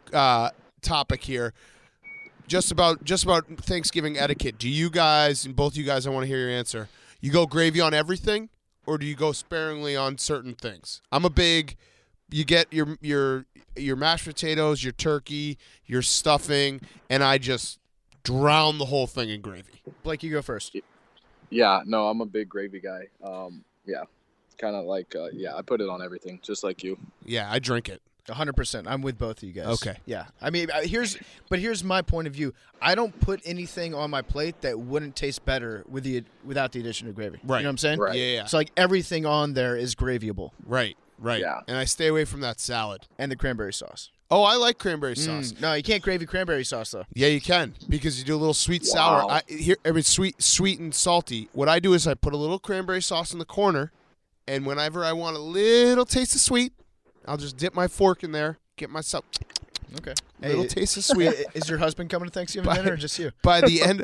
topic here. Just about Thanksgiving etiquette. Do you guys, and both you guys, I want to hear your answer. You go gravy on everything, or do you go sparingly on certain things? I'm a big. You get your mashed potatoes, your turkey, your stuffing, and I just drown the whole thing in gravy. Blake, you go first. Yeah, no, I'm a big gravy guy. Yeah, kind of like I put it on everything, just like you. Yeah, I drink it. 100%. I'm with both of you guys. Okay. Yeah. I mean, here's my point of view. I don't put anything on my plate that wouldn't taste better without the addition of gravy. Right. You know what I'm saying? Right. Yeah. So like everything on there is gravyable, Right. Yeah. And I stay away from that salad. and the cranberry sauce. Oh, I like cranberry sauce. No, you can't gravy cranberry sauce though. Yeah, you can, because you do a little sweet sour. Wow. Sweet and salty. What I do is I put a little cranberry sauce in the corner, and whenever I want a little taste of sweet, I'll just dip my fork in there, get myself Okay. a little taste of sweet. Is your husband coming to Thanksgiving dinner or just you? By the end,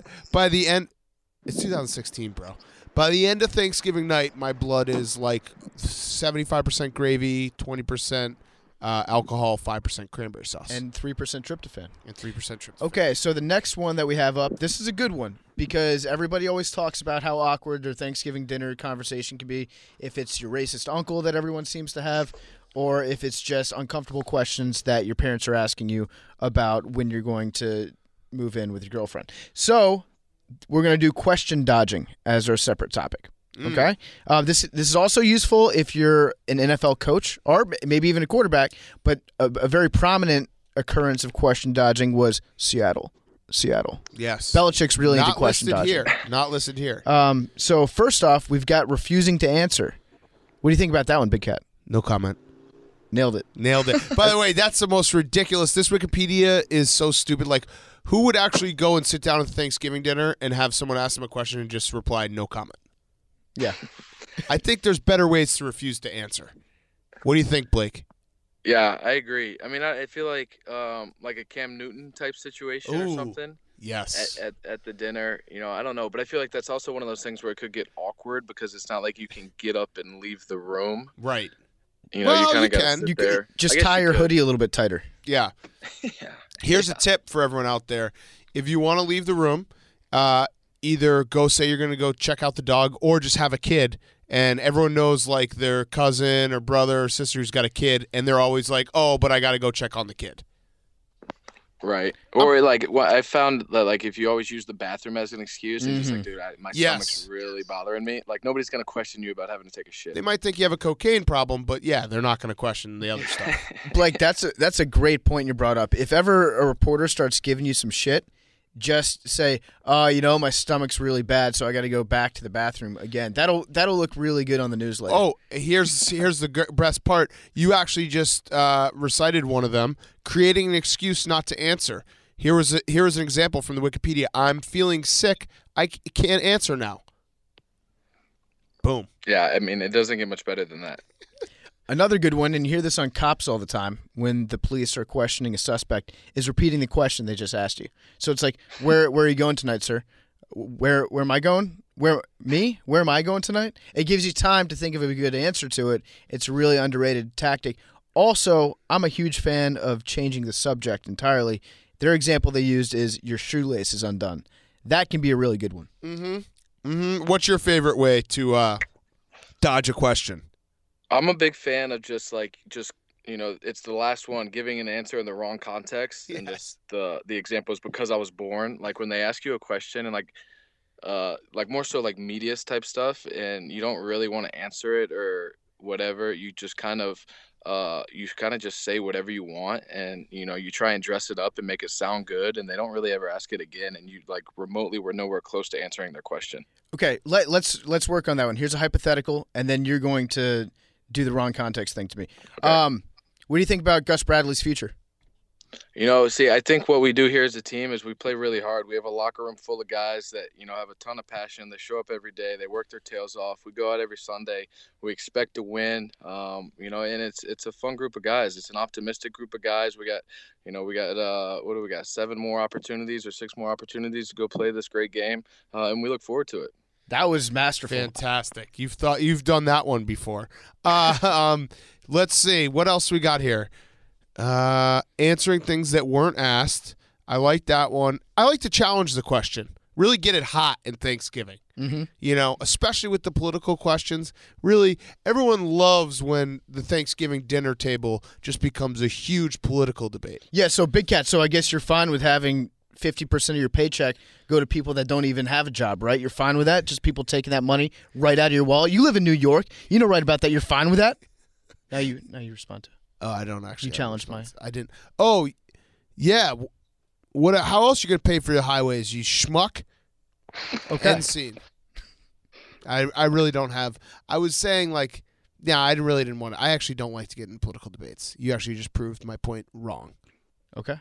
it's 2016, bro. By the end of Thanksgiving night, my blood is like 75% gravy, 20% alcohol, 5% cranberry sauce, And 3% tryptophan. and 3% tryptophan. Okay, so the next one that we have up, this is a good one because everybody always talks about how awkward their Thanksgiving dinner conversation can be if it's your racist uncle that everyone seems to have, or if it's just uncomfortable questions that your parents are asking you about when you're going to move in with your girlfriend. So we're going to do question dodging as our separate topic. Okay, this is also useful if you're an NFL coach or maybe even a quarterback. But a very prominent occurrence of question dodging was Seattle. Yes. Belichick's really into Not question listed dodging. here. Not listed here. So first off, we've got refusing to answer. What do you think about that one, Big Cat? No comment. Nailed it. Nailed it. By the way, that's the most ridiculous. This Wikipedia is so stupid. Like, who would actually go and sit down at the Thanksgiving dinner and have someone ask them a question and just reply no comment? Yeah. I think there's better ways to refuse to answer. What do you think, Blake? Yeah, I agree. I mean, I feel like a Cam Newton type situation or Ooh. something Yes. at the dinner. I don't know, but I feel like that's also one of those things where it could get awkward because it's not like you can get up and leave the room. Right. You Well, kind you of got to can. sit You there. could just I guess tie you your could. hoodie a little bit tighter. Yeah. Yeah. Here's a tip for everyone out there. If you want to leave the room, either go say you're going to go check out the dog or just have a kid. And everyone knows, like, their cousin or brother or sister who's got a kid, and they're always like, oh, but I got to go check on the kid. Right. Or I found that if you always use the bathroom as an excuse, and just like, dude, my Yes. stomach's really bothering me. Like nobody's gonna question you about having to take a shit. They might think you have a cocaine problem, but, yeah, they're not going to question the other stuff. Blake, that's a great point you brought up. If ever a reporter starts giving you some shit, just say, my stomach's really bad, so I got to go back to the bathroom again. That'll look really good on the news later. Oh, here's the best part. You actually just recited one of them, creating an excuse not to answer. Here is an example from the Wikipedia. I'm feeling sick. I can't answer now. Boom. Yeah, I mean, it doesn't get much better than that. Another good one, and you hear this on Cops all the time when the police are questioning a suspect, is repeating the question they just asked you. So it's like, where are you going tonight, sir? Where am I going? Where am I going tonight? It gives you time to think of a good answer to it. It's a really underrated tactic. Also, I'm a huge fan of changing the subject entirely. Their example they used is your shoelace is undone. That can be a really good one. What's your favorite way to dodge a question? I'm a big fan of just it's the last one, giving an answer in the wrong context. And just the example is because I was born. Like when they ask you a question and more so like medias type stuff, and you don't really want to answer it or whatever, you just kind of just say whatever you want, and you try and dress it up and make it sound good, and they don't really ever ask it again, and you remotely were nowhere close to answering their question. Okay, let's work on that one. Here's a hypothetical, and then you're going to do the wrong context thing to me. Okay. What do you think about Gus Bradley's future? See, I think what we do here as a team is we play really hard. We have a locker room full of guys that, have a ton of passion. They show up every day. They work their tails off. We go out every Sunday. We expect to win, and it's a fun group of guys. It's an optimistic group of guys. We got 7 more opportunities or 6 more opportunities to go play this great game, and we look forward to it. That was masterful. Fantastic. You've done that one before. Let's see. What else we got here? Answering things that weren't asked. I like that one. I like to challenge the question. Really get it hot in Thanksgiving. Mm-hmm. Especially with the political questions. Really, everyone loves when the Thanksgiving dinner table just becomes a huge political debate. Yeah, so Big Cat, so I guess you're fine with having 50% of your paycheck go to people that don't even have a job, right? You're fine with that? Just people taking that money right out of your wallet? You live in New York. You know right about that. You're fine with that? Now you respond to it. Oh, I don't actually. You challenged mine. I didn't. Oh, yeah. What? How else are you gonna pay for your highways? You schmuck. Okay. End scene. I really don't have. I was saying I really didn't want to. I actually don't like to get in political debates. You actually just proved my point wrong. Okay.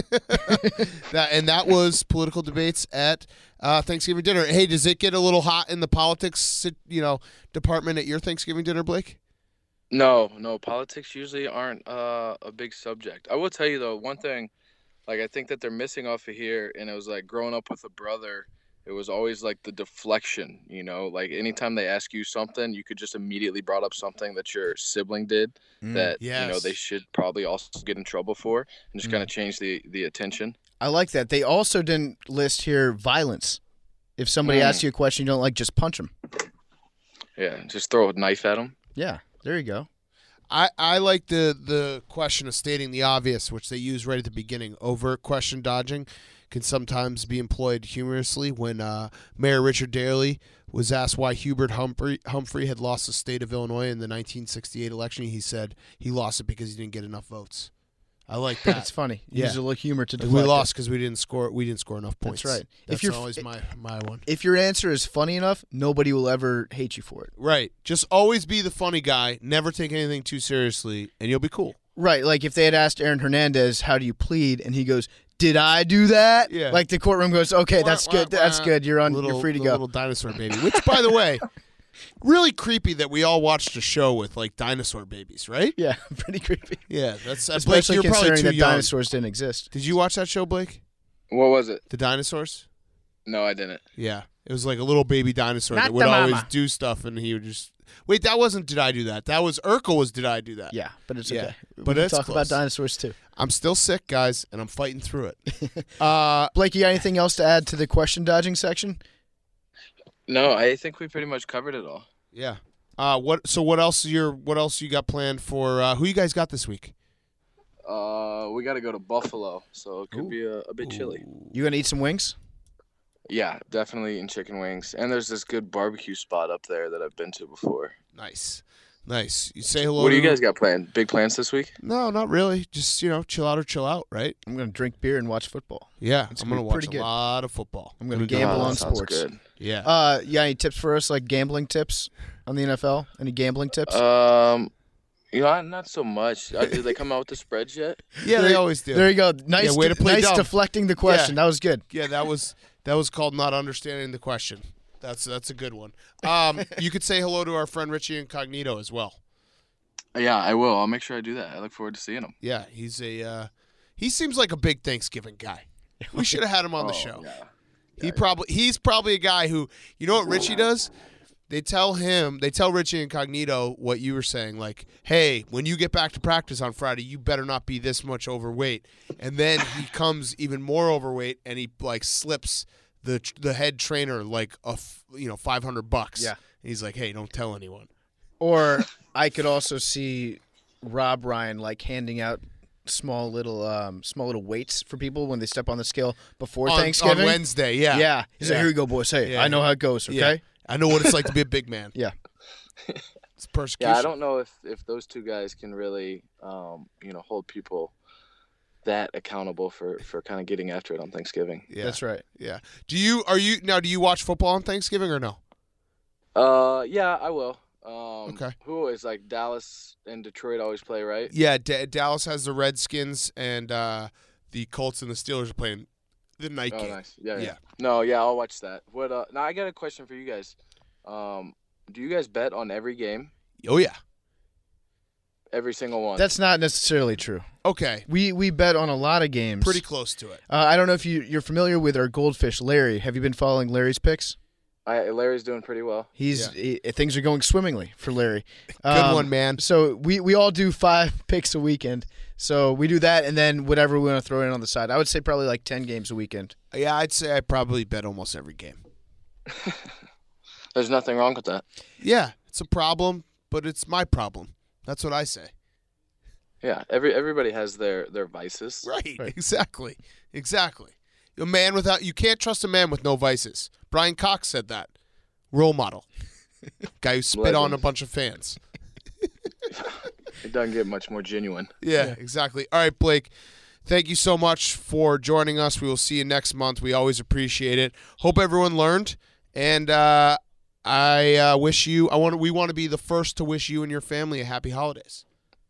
That was political debates at Thanksgiving dinner. Hey, does it get a little hot in the politics, department at your Thanksgiving dinner, Blake? No, politics usually aren't a big subject. I will tell you, though, one thing, I think that they're missing off of here, and it was growing up with a brother, it was always the deflection, anytime they ask you something, you could just immediately brought up something that your sibling did that, yes. They should probably also get in trouble for, and just kind of change the attention. I like that. They also didn't list here violence. If somebody asks you a question you don't like, just punch them. Yeah, just throw a knife at them. Yeah. There you go. I like the question of stating the obvious, which they use right at the beginning. Overt question dodging can sometimes be employed humorously. When Mayor Richard Daley was asked why Hubert Humphrey had lost the state of Illinois in the 1968 election, he said he lost it because he didn't get enough votes. I like that. It's funny. Yeah. Use a little humor to deflect We lost because we didn't score enough points. That's right. That's always my one. If your answer is funny enough, nobody will ever hate you for it. Right. Just always be the funny guy. Never take anything too seriously, and you'll be cool. Right. Like if they had asked Aaron Hernandez, how do you plead? And he goes, did I do that? Yeah. Like the courtroom goes, okay, that's good. That's good. You're free to go. Little dinosaur baby. Which, by the way, really creepy that we all watched a show with dinosaur babies, right? Yeah, pretty creepy. Yeah, that's Especially Blake, you're probably considering too that young. dinosaurs didn't exist. Did you watch that show, Blake? What was it? The dinosaurs? No, I didn't. Yeah. It was like a little baby dinosaur Not that would the always mama. do stuff, and he would just... Wait, that wasn't Did I Do That? That was Urkel was Did I Do That? Yeah, but it's Yeah, okay. but we it's can talk about close. dinosaurs too. I'm still sick, guys, and I'm fighting through it. Blake, you got anything else to add to the question dodging section? No, I think we pretty much covered it all. Yeah. What else you got planned for who you guys got this week? We got to go to Buffalo, so it could be a bit chilly. You gonna eat some wings? Yeah, definitely eating chicken wings. And there's this good barbecue spot up there that I've been to before. Nice. You say hello. What do you guys got planned? Big plans this week? No, not really. Just, chill out or chill out, right? I'm gonna drink beer and watch football. Yeah, It's I'm gonna going be to watch pretty a good. lot of football. I'm gonna Gonna do gamble that. on sounds sports. good. Yeah. You got any tips for us, like gambling tips on the NFL? Any gambling tips? Not so much. Did they come out with the spreads yet? Yeah, they always do. There you go. Nice, way to play nice dumb. deflecting the question. Yeah. That was good. Yeah, that was called not understanding the question. That's a good one. You could say hello to our friend Richie Incognito as well. Yeah, I will. I'll make sure I do that. I look forward to seeing him. Yeah, he seems like a big Thanksgiving guy. We should have had him on the show. Yeah. He's probably a guy who, you know what Richie does? They tell Richie Incognito what you were saying, like, hey, when you get back to practice on Friday, you better not be this much overweight. And then he comes even more overweight, and he slips the head trainer $500. Yeah. And he's like, hey, don't tell anyone. Or I could also see Rob Ryan handing out small little weights for people when they step on the scale before Thanksgiving on Wednesday. Yeah, Yeah. He's like, here we go, boys. Hey, Yeah. I know how it goes. Okay. Yeah. I know what it's like to be a big man. Yeah. It's persecution. Yeah, I don't know if those two guys can really, hold people that accountable for kind of getting after it on Thanksgiving. Yeah. That's right. Yeah. Do you watch football on Thanksgiving or no? Yeah, I will. Okay. Who is like Dallas and Detroit always play, right? Yeah, Dallas has the Redskins, and the Colts and the Steelers are playing the night Oh, game. nice. Yeah. Yeah. No, yeah, I'll watch that. What? Now I got a question for you guys. Do you guys bet on every game? Oh, yeah. Every single one? That's not necessarily true. Okay. We bet on a lot of games. Pretty close to it. I don't know if you're familiar with our goldfish, Larry. Have you been following Larry's picks? Larry's doing pretty well. Things are going swimmingly for Larry. Good one, man. So we all do 5 picks a weekend. So we do that, and then whatever we want to throw in on the side. I would say probably like 10 games a weekend. Yeah, I'd say I probably bet almost every game. There's nothing wrong with that. Yeah, it's a problem, but it's my problem. That's what I say. Yeah, everybody has their vices. Right. Exactly. You can't trust a man with no vices. Brian Cox said that. Role model. Guy who spit on a bunch of fans. It doesn't get much more genuine. Yeah, exactly. All right, Blake. Thank you so much for joining us. We will see you next month. We always appreciate it. Hope everyone learned, and I wish you. We want to be the first to wish you and your family a happy holidays.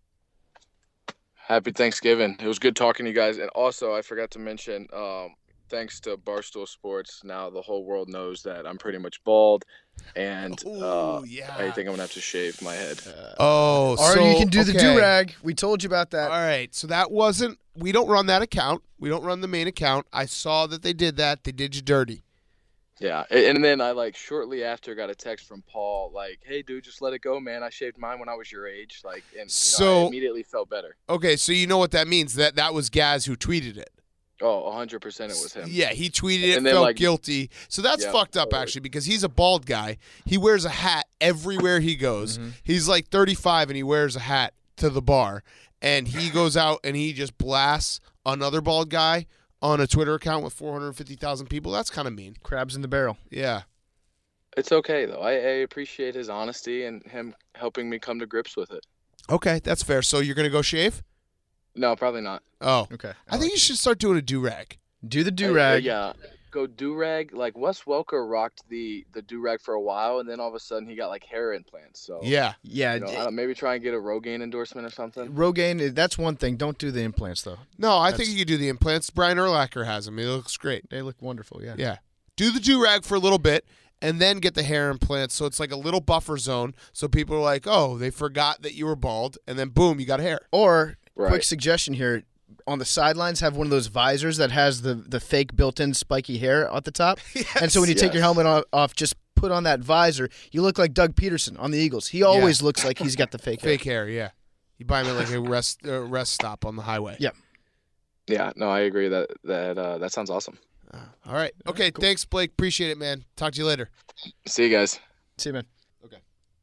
Happy Thanksgiving. It was good talking to you guys. And also, I forgot to mention, thanks to Barstool Sports, now the whole world knows that I'm pretty much bald. And yeah. I think I'm going to have to shave my head. Or you can do the do-rag. We told you about that. All right. So that wasn't – we don't run that account. We don't run the main account. I saw that they did that. They did you dirty. Yeah. And then I, shortly after got a text from Paul, hey, dude, just let it go, man. I shaved mine when I was your age. I immediately felt better. Okay, so you know what that means. That was Gaz who tweeted it. Oh, 100% it was him. Yeah, he tweeted it, And then, felt guilty. So that's Yeah, fucked up, totally. actually, because he's a bald guy. He wears a hat everywhere he goes. Mm-hmm. He's 35, and he wears a hat to the bar. And he goes out and he just blasts another bald guy on a Twitter account with 450,000 people. That's kind of mean. Crabs in the barrel. Yeah. It's okay, though. I appreciate his honesty and him helping me come to grips with it. Okay, that's fair. So you're going to go shave? No, probably not. Oh. Okay. I think you should start doing a do-rag. Do the do-rag. Yeah. Go do-rag. Wes Welker rocked the do-rag for a while, and then all of a sudden he got hair implants. So Yeah. Yeah. maybe try and get a Rogaine endorsement or something. Rogaine, that's one thing. Don't do the implants, though. No, I think you could do the implants. Brian Urlacher has them. It looks great. They look wonderful, yeah. Yeah. Do the do-rag for a little bit and then get the hair implants so it's like a little buffer zone so people are like, oh, they forgot that you were bald, and then boom, you got hair. Or, Right. quick suggestion here, on the sidelines have one of those visors that has the fake built-in spiky hair at the top. And so when you take your helmet off, just put on that visor. You look like Doug Peterson on the Eagles. He always looks like he's got the fake hair. Fake hair, yeah. You buy him at a rest stop on the highway. Yeah. Yeah, no, I agree. That sounds awesome. All right. Okay, thanks, Blake. Appreciate it, man. Talk to you later. See you guys. See you, man. Okay.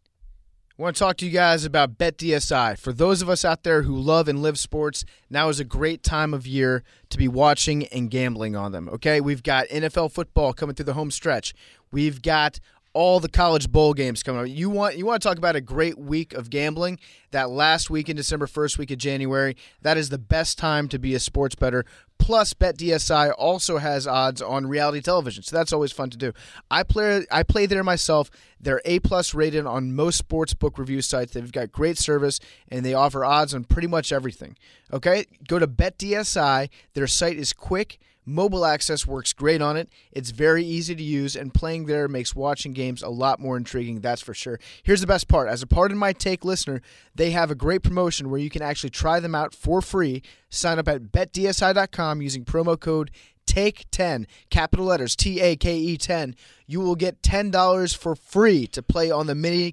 I want to talk to you guys about BetDSI. For those of us out there who love and live sports, now is a great time of year to be watching and gambling on them. Okay, we've got NFL football coming through the home stretch. We've got all the college bowl games coming up. You want to talk about a great week of gambling? That last week in December, first week of January, that is the best time to be a sports bettor. Plus, BetDSI also has odds on reality television, so that's always fun to do. I play there myself. They're A+ rated on most sports book review sites. They've got great service, and they offer odds on pretty much everything. Okay, go to BetDSI. Their site is quick. Mobile access works great on it. It's very easy to use, and playing there makes watching games a lot more intriguing, that's for sure. Here's the best part. As a Pardon My Take listener, they have a great promotion where you can actually try them out for free. Sign up at betdsi.com using promo code TAKE10, capital letters, TAKE 10. You will get $10 for free to play on the many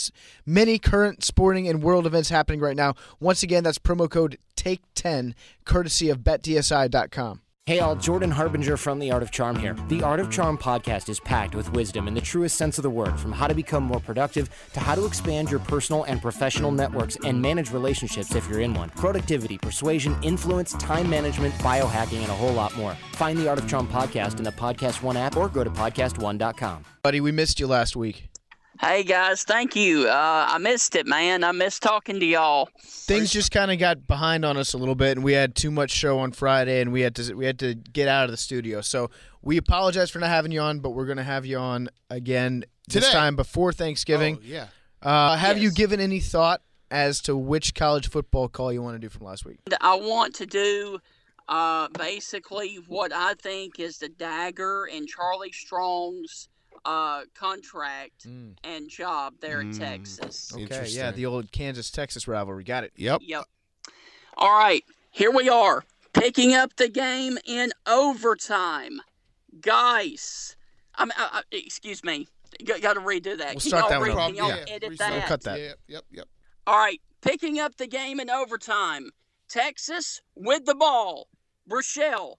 current sporting and world events happening right now. Once again, that's promo code TAKE10, courtesy of betdsi.com. Hey all, Jordan Harbinger from The Art of Charm here. The Art of Charm podcast is packed with wisdom in the truest sense of the word, from how to become more productive to how to expand your personal and professional networks and manage relationships if you're in one. Productivity, persuasion, influence, time management, biohacking, and a whole lot more. Find The Art of Charm podcast in the Podcast One app or go to podcastone.com. Buddy, we missed you last week. Hey, guys, thank you. I missed it, man. I missed talking to y'all. Things just kind of got behind on us a little bit, and we had too much show on Friday, and we had to get out of the studio. So we apologize for not having you on, but we're going to have you on again Today. this time before Thanksgiving. Oh, yeah. Have you Yes. given any thought as to which college football call you want to do from last week? I want to do basically what I think is the dagger in Charlie Strong's contract and job there in Texas. Okay, Interesting. yeah, the old Kansas-Texas rivalry. Got it. Yep. Yep. All right, here we are, picking up the game in overtime. Guys, excuse me, got to redo that. We'll start that one Can over. y'all Yeah. edit Reset. that? We'll cut that. Yep. All right, picking up the game in overtime. Texas with the ball. Rochelle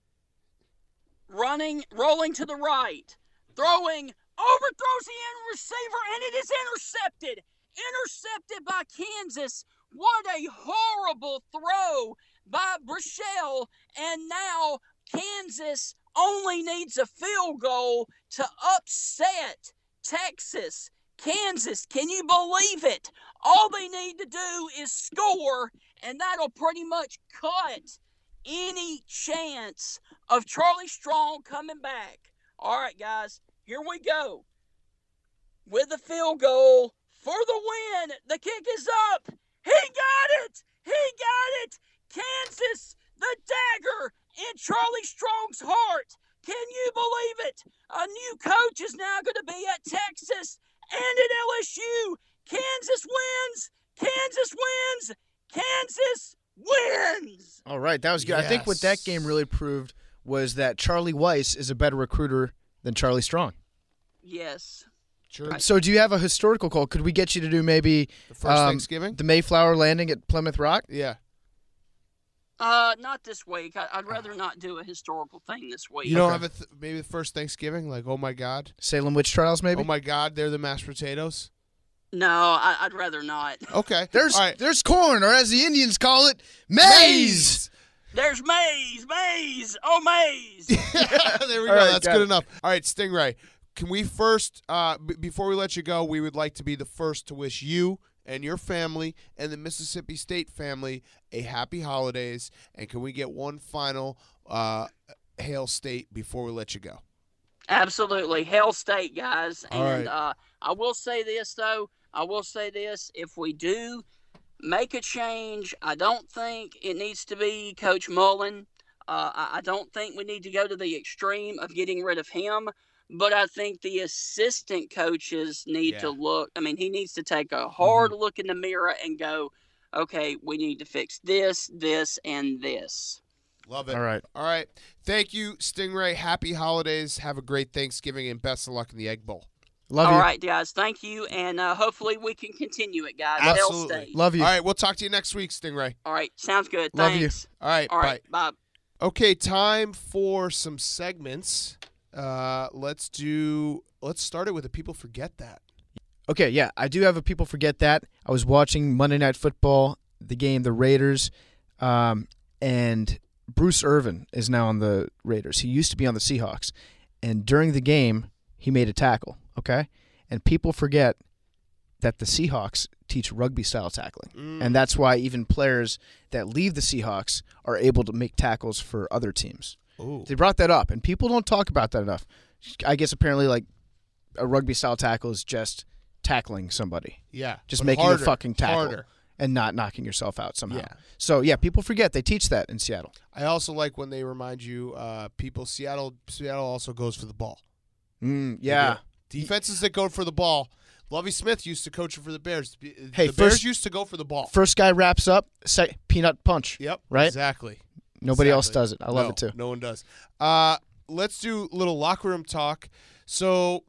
rolling to the right, throwing, overthrows the end receiver, and it is intercepted. Intercepted by Kansas. What a horrible throw by Rochelle. And now Kansas only needs a field goal to upset Texas. Kansas, can you believe it? All they need to do is score, and that'll pretty much cut any chance of Charlie Strong coming back. All right, guys, here we go. With the field goal for the win. The kick is up. He got it. He got it. Kansas, the dagger in Charlie Strong's heart. Can you believe it? A new coach is now going to be at Texas and at LSU. Kansas wins. Kansas wins. Kansas wins. All right, that was good. I think what that game really proved was that Charlie Weiss is a better recruiter than Charlie Strong. Yes. Sure. So do you have a historical call? Could we get you to do maybe The first Thanksgiving? the Mayflower landing at Plymouth Rock? Yeah. Not this week. I'd rather not do a historical thing this week. You don't have maybe the first Thanksgiving? Like, oh my God. Salem Witch Trials, maybe? Oh my God, they're the mashed potatoes? No, I'd rather not. Okay. There's All right. there's corn, or as the Indians call it, maize. There's maize. Oh, maize. There we All go. right, That's got good it. enough. All right, Stingray, can we first, before we let you go, we would like to be the first to wish you and your family and the Mississippi State family a happy holidays. And can we get one final Hail State before we let you go? Absolutely. Hell State, guys. All And right. I will say this, though. If we do make a change, I don't think it needs to be Coach Mullen. I don't think we need to go to the extreme of getting rid of him. But I think the assistant coaches need to look. I mean, he needs to take a hard look in the mirror and go, okay, we need to fix this, and this. Love it. All right. All right. Thank you, Stingray. Happy holidays. Have a great Thanksgiving and best of luck in the Egg Bowl. Love All you. right, guys. Thank you. And hopefully we can continue it, guys. Hell Absolutely. State. Love you. All right. We'll talk to you next week, Stingray. All right. Sounds good. Love you. Thanks. All right. All right. Bye. Bye. Okay, time for some segments. Let's start it with the people forget that. Okay, yeah, I do have a people forget that. I was watching Monday Night Football, the game, the Raiders, and Bruce Irvin is now on the Raiders. He used to be on the Seahawks. And during the game, he made a tackle, okay? And people forget that the Seahawks teach rugby-style tackling. And that's why even players that leave the Seahawks are able to make tackles for other teams. Ooh. They brought that up, and people don't talk about that enough. I guess apparently like a rugby-style tackle is just tackling somebody. Yeah. Just but making harder, a fucking tackle harder. and not knocking yourself out somehow. Yeah. So, yeah, people forget. They teach that in Seattle. I also like when they remind you, Seattle also goes for the ball. Yeah. Defenses that go for the ball. Lovie Smith used to coach for the Bears. Hey, the Bears first- used to go for the ball. First guy wraps up, peanut punch. Yep. Right? Exactly. Nobody else Exactly. does it. I love it too. No one does. Let's do a little locker room talk. So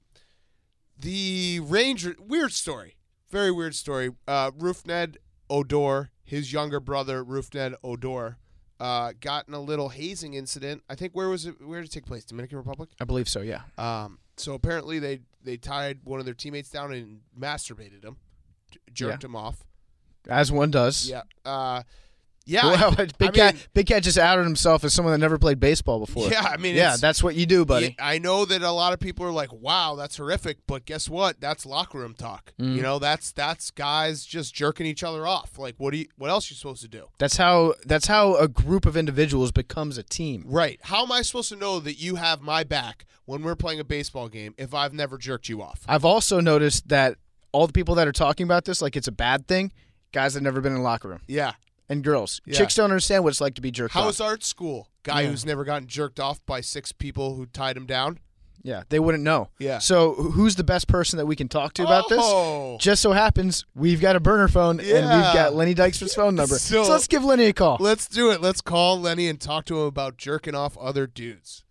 the Ranger, weird story. Very weird story. Roofned Odor, his younger brother, Roofned Odor, got in a little hazing incident. I think where did it take place? Dominican Republic? I believe so, yeah. So apparently they tied one of their teammates down and masturbated him, jerked him off. As one does. Yeah. Yeah. Wow, Big I mean- Cat just outed himself as someone that never played baseball before. Yeah, I mean, yeah, it's- that's what you do, buddy. Yeah, I know that a lot of people are like, "Wow, that's horrific," but guess what? That's locker room talk. You know, that's guys just jerking each other off. Like, what else are you supposed to do? That's how a group of individuals becomes a team. Right? How am I supposed to know that you have my back when we're playing a baseball game if I've never jerked you off? I've also noticed that all the people that are talking about this like it's a bad thing, guys that never been in a locker room. Yeah. And girls. Yeah. Chicks don't understand what it's like to be jerked off. How's art school? Guy who's never gotten jerked off by 6 people who tied him down? Yeah, they wouldn't know. Yeah. So who's the best person that we can talk to about Oh. this? Just so happens we've got a burner phone and we've got Lenny Dykstra's phone number. So let's give Lenny a call. Let's do it. Let's call Lenny and talk to him about jerking off other dudes.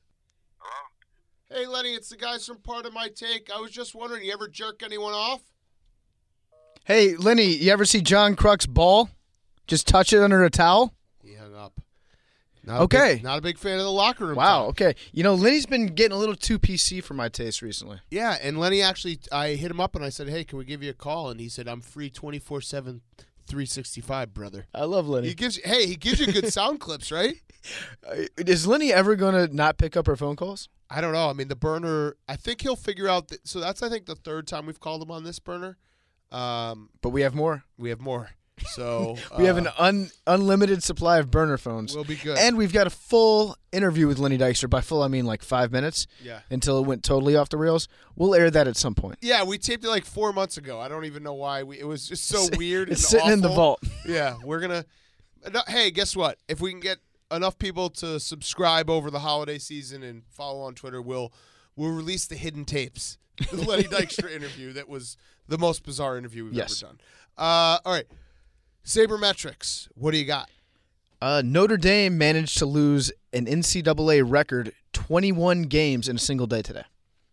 Hey, Lenny, it's the guys from Part of My Take. I was just wondering, you ever jerk anyone off? Hey, Lenny, you ever see John Kruk's ball? Just touch it under a towel? He hung up. Not a big fan of the locker room. Wow, talk. okay. You know, Lenny's been getting a little too PC for my taste recently. Yeah, and Lenny actually, I hit him up and I said, hey, can we give you a call? And he said, I'm free 24/7, 365, brother. I love Lenny. He gives you good sound clips, right? Is Lenny ever going to not pick up her phone calls? I don't know. I mean, the burner, I think he'll figure out. So that's, I think, the 3rd time we've called him on this burner. But we have more. We have more. So we have an unlimited supply of burner phones. We'll be good. And we've got a full interview with Lenny Dykstra. By full, I mean like 5 minutes. Yeah. Until it went totally off the rails. We'll air that at some point. Yeah, we taped it like 4 months ago. I don't even know why. It was just so weird. It's and sitting in the awful. vault. Yeah, we're going to. Hey, guess what? If we can get enough people to subscribe over the holiday season and follow on Twitter, we'll release the hidden tapes. The Lenny Dykstra interview that was the most bizarre interview we've ever done. All right. Sabermetrics, what do you got? Notre Dame managed to lose an NCAA record 21 games in a single day today.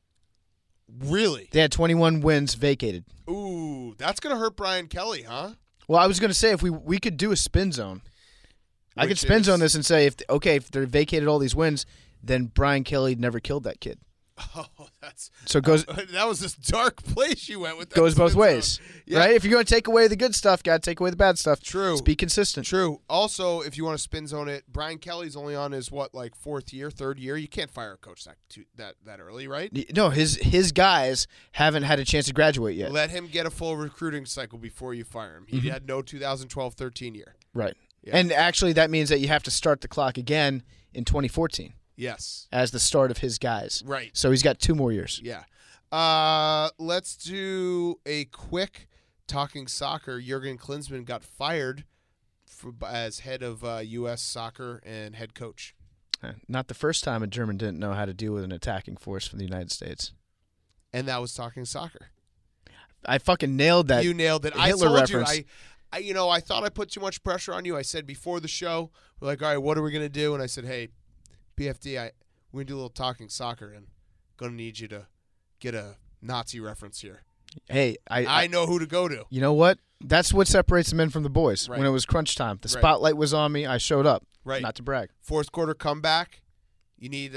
Really? They had 21 wins vacated. Ooh, that's going to hurt Brian Kelly, huh? Well, I was going to say if we could do a spin zone. I could Which spin is- zone this and say if they're vacated all these wins, then Brian Kelly never killed that kid. Oh, that's So it goes that was this dark place you went with. That goes both spin ways, zone. Yeah. right? If you're going to take away the good stuff, got to take away the bad stuff. True. Just be consistent. True. Also, if you want to spin zone it, Brian Kelly's only on his 4th year, 3rd year. You can't fire a coach that early, right? No, his guys haven't had a chance to graduate yet. Let him get a full recruiting cycle before you fire him. He Mm-hmm. had no 2012-13 year. Right. Yeah. And actually, that means that you have to start the clock again in 2014 Yes. as the start of his guys. Right. So he's got 2 more years. Yeah. Let's do a quick talking soccer. Jurgen Klinsmann got fired as head of U.S. soccer and head coach. Not the first time a German didn't know how to deal with an attacking force from the United States. And that was talking soccer. I fucking nailed that. You nailed it. I Hitler told reference. you. I thought I put too much pressure on you. I said before the show, we're like, all right, what are we going to do? And I said, hey, BFD, we're going to do a little talking soccer, and going to need you to get a Nazi reference here. Hey, I know who to go to. You know what? That's what separates the men from the boys. Right. When it was crunch time, the Right. spotlight was on me. I showed up. Right. Not to brag. 4th quarter comeback. You need,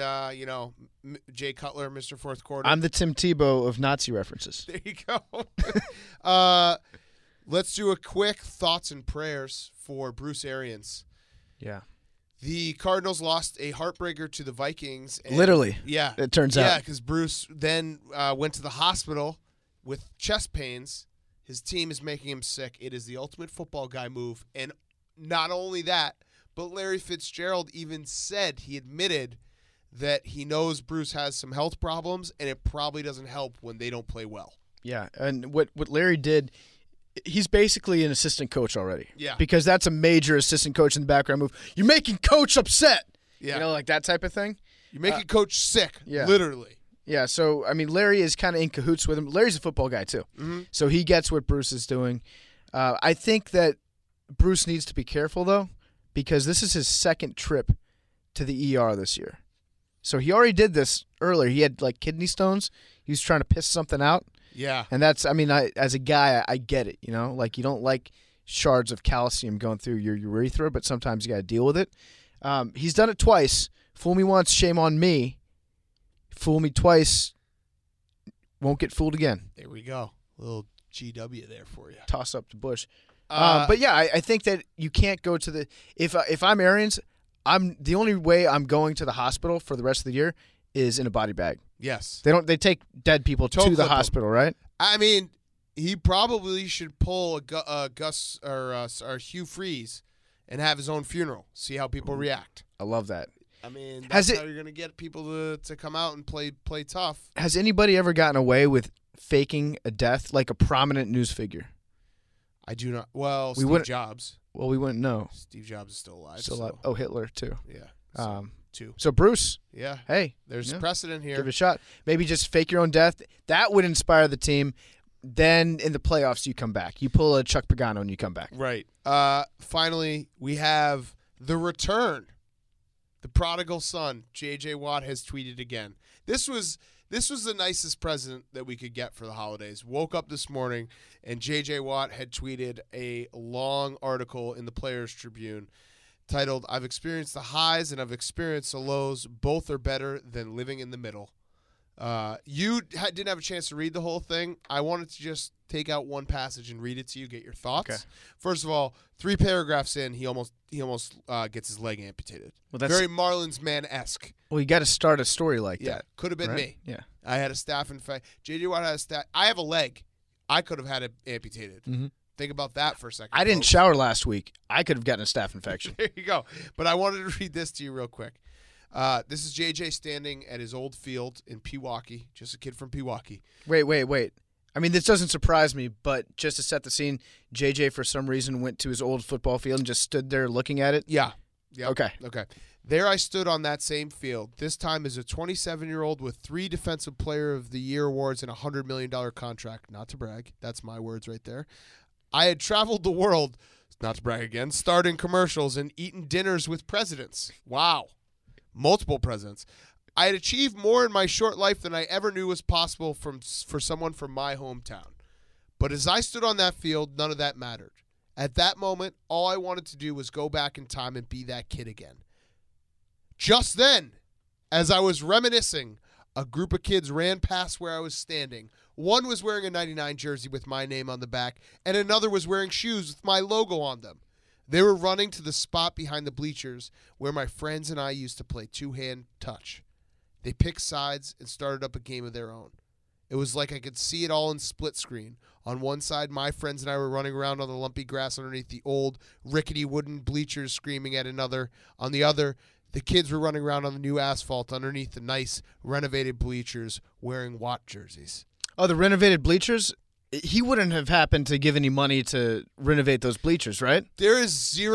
Jay Cutler, Mr. 4th quarter. I'm the Tim Tebow of Nazi references. There you go. Let's do a quick thoughts and prayers for Bruce Arians. Yeah. The Cardinals lost a heartbreaker to the Vikings. And Literally. Yeah. It turns out. Yeah, because Bruce then went to the hospital with chest pains. His team is making him sick. It is the ultimate football guy move. And not only that, but Larry Fitzgerald even said, he admitted that he knows Bruce has some health problems, and it probably doesn't help when they don't play well. Yeah. And what Larry did, he's basically an assistant coach already. Yeah. Because that's a major assistant coach in the background move. You're making coach upset. Yeah. You know, like that type of thing. You're making coach sick, yeah. literally. Yeah, so, I mean, Larry is kind of in cahoots with him. Larry's a football guy, too. Mm-hmm. So he gets what Bruce is doing. I think that Bruce needs to be careful, though, because this is his 2nd trip to the ER this year. So he already did this earlier. He had, kidney stones. He was trying to piss something out. Yeah. And that's, as a guy, I get it, you know? Like, you don't like shards of calcium going through your urethra, but sometimes you got to deal with it. He's done it twice. Fool me once, shame on me. Fool me twice, won't get fooled again. There we go. A little GW there for you. Toss up to Bush. But yeah, I think that you can't go to the if I'm Arians, I'm the only way I'm going to the hospital for the rest of the year is in a body bag. Yes. They take dead people Toe to the clip 'em. hospital, right? I mean, he probably should pull a Gus or Hugh Freeze and have his own funeral. See how people react. I love that. I mean, Has that's it- how you're going to get people to come out and play tough. Has anybody ever gotten away with faking a death like a prominent news figure? I do not. Well, We Steve wouldn't- Jobs. Well, we wouldn't know. Steve Jobs is still alive. Still so, alive. Oh, Hitler too. Yeah. So, 2. So Bruce, Yeah. hey, There's yeah, precedent here. give it a shot. Maybe just fake your own death. That would inspire the team. Then in the playoffs, you come back. You pull a Chuck Pagano and you come back. Right. Finally, we have the return. The prodigal son, J.J. Watt, has tweeted again. This was the nicest present that we could get for the holidays. Woke up this morning, and J.J. Watt had tweeted a long article in the Players Tribune titled, "I've experienced the highs and I've experienced the lows. Both are better than living in the middle." You didn't have a chance to read the whole thing. I wanted to just take out one passage and read it to you, get your thoughts. Okay. First of all, 3 paragraphs in, he almost gets his leg amputated. Well, that's Very Marlins Man-esque. well. You got to start a story like Yeah, that. could have been right? me. Yeah. I had a staph infection. J.J. Watt had a staph. I have a leg. I could have had it amputated. Mm-hmm. Think about that for a second. I didn't folks. shower last week. I could have gotten a staph infection. There you go. But I wanted to read this to you real quick. This is JJ standing at his old field in Pewaukee, just a kid from Pewaukee. Wait. I mean, this doesn't surprise me, but just to set the scene, JJ for some reason went to his old football field and just stood there looking at it. Yeah. Yep. Okay. There I stood on that same field, this time as a 27-year-old with 3 Defensive Player of the Year awards and a $100 million contract. Not to brag. That's my words right there. I had traveled the world, not to brag again, starred in commercials and eaten dinners with presidents. Wow. Multiple presidents. I had achieved more in my short life than I ever knew was possible for someone from my hometown. But as I stood on that field, none of that mattered. At that moment, all I wanted to do was go back in time and be that kid again. Just then, as I was reminiscing, a group of kids ran past where I was standing. One was wearing a 99 jersey with my name on the back, and another was wearing shoes with my logo on them. They were running to the spot behind the bleachers where my friends and I used to play two-hand touch. They picked sides and started up a game of their own. It was like I could see it all in split screen. On one side, my friends and I were running around on the lumpy grass underneath the old, rickety wooden bleachers screaming at another. On the other, the kids were running around on the new asphalt underneath the nice, renovated bleachers wearing Watt jerseys. Oh, the renovated bleachers? He wouldn't have happened to give any money to renovate those bleachers, right? There is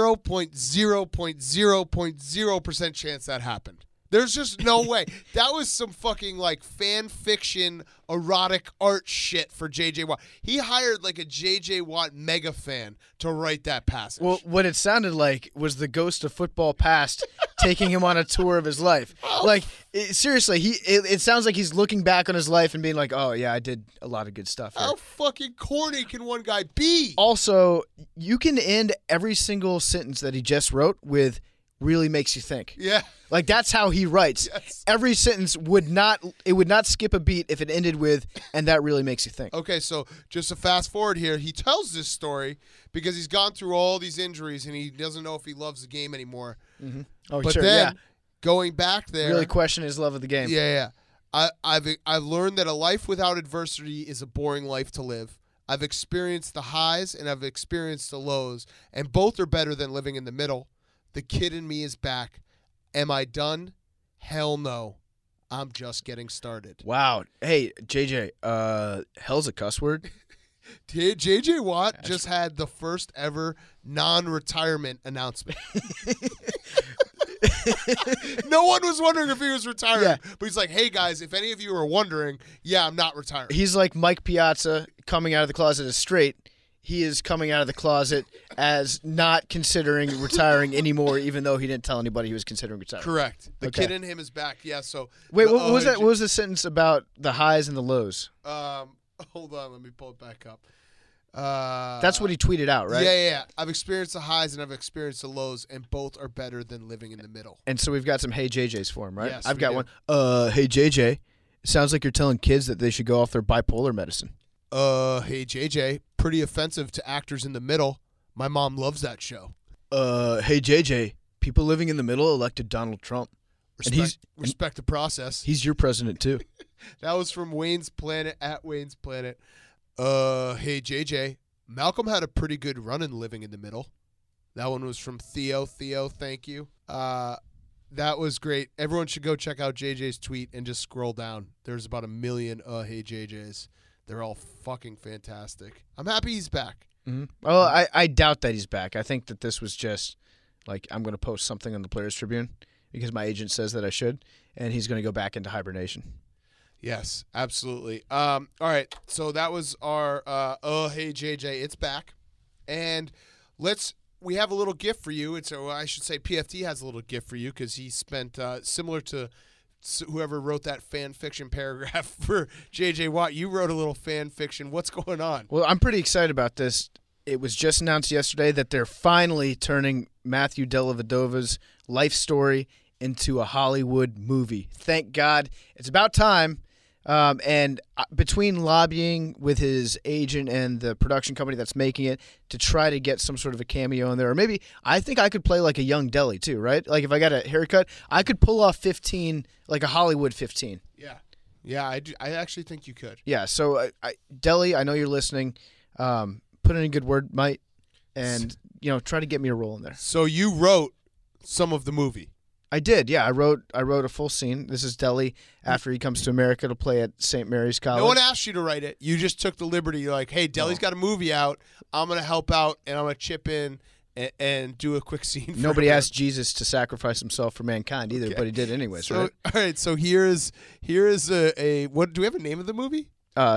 0.0.0.0% chance that happened. There's just no way. That was some fucking like fan fiction, erotic art shit for J.J. Watt. He hired like a J.J. Watt mega fan to write that passage. Well, what it sounded like was the ghost of football past taking him on a tour of his life. Seriously, it sounds like he's looking back on his life and being like, oh, yeah, I did a lot of good stuff here. How fucking corny can one guy be? Also, you can end every single sentence that he just wrote with really makes you think. Yeah. Like that's how he writes. Yes. Every sentence would not skip a beat if it ended with and that really makes you think. Okay, so just to fast forward here, he tells this story because he's gone through all these injuries and he doesn't know if he loves the game anymore. Mm-hmm. Oh, but sure, then yeah. going back there, Really question his love of the game. Yeah. I've learned that a life without adversity is a boring life to live. I've experienced the highs and I've experienced the lows, and both are better than living in the middle. The kid in me is back. Am I done? Hell no. I'm just getting started. Wow. Hey, JJ, hell's a cuss word? J.J. Watt just had the first ever non-retirement announcement. No one was wondering if he was retiring. Yeah. But he's like, hey, guys, if any of you are wondering, yeah, I'm not retiring. He's like Mike Piazza coming out of the closet as straight. He is coming out of the closet as not considering retiring anymore, even though he didn't tell anybody he was considering retiring. Correct. The Okay. kid in him is back. Yeah, so. Wait, what was that? What was the sentence about the highs and the lows? Hold on. Let me pull it back up. That's what he tweeted out, right? Yeah. I've experienced the highs and I've experienced the lows, and both are better than living in the middle. And so we've got some Hey JJ's for him, right? Yes, I've we got do. one. Hey JJ, it sounds like you're telling kids that they should go off their bipolar medicine. Hey, JJ, pretty offensive to actors in the middle. My mom loves that show. Hey JJ, people living in the middle elected Donald Trump. Respect the process. He's your president too. That was from Wayne's Planet at Wayne's Planet. Hey, JJ, Malcolm had a pretty good run in living in the middle. That one was from Theo. Theo, thank you. That was great. Everyone should go check out JJ's tweet and just scroll down. There's about 1 million Hey JJ's. They're all fucking fantastic. I'm happy he's back. Mm-hmm. Well, I doubt that he's back. I think that this was just like I'm going to post something on the Players Tribune because my agent says that I should, and he's going to go back into hibernation. Yes, absolutely. All right, so that was our Oh Hey JJ, it's back. And we have a little gift for you. I should say PFT has a little gift for you because he spent similar to whoever wrote that fan fiction paragraph for JJ Watt. You wrote a little fan fiction. What's going on? Well, I'm pretty excited about this. It was just announced yesterday that they're finally turning Matthew Dellavedova's life story into a Hollywood movie. Thank God. It's about time. And between lobbying with his agent and the production company that's making it to try to get some sort of a cameo in there, or maybe I think I could play like a young Deli too, right? Like if I got a haircut, I could pull off 15, like a Hollywood 15. Yeah, I do. I actually think you could. Yeah, so Deli, I know you're listening. Put in a good word, Mike, and try to get me a role in there. So you wrote some of the movie. I did, yeah. I wrote a full scene. This is Deli after he comes to America to play at St. Mary's College. No one asked you to write it. You just took the liberty. You're like, hey, Deli's got a movie out. I'm going to help out, and I'm going to chip in and do a quick scene for Nobody her. asked Jesus to sacrifice himself for mankind either, but he did anyways, right? All right, so here is a what? Do we have a name of the movie?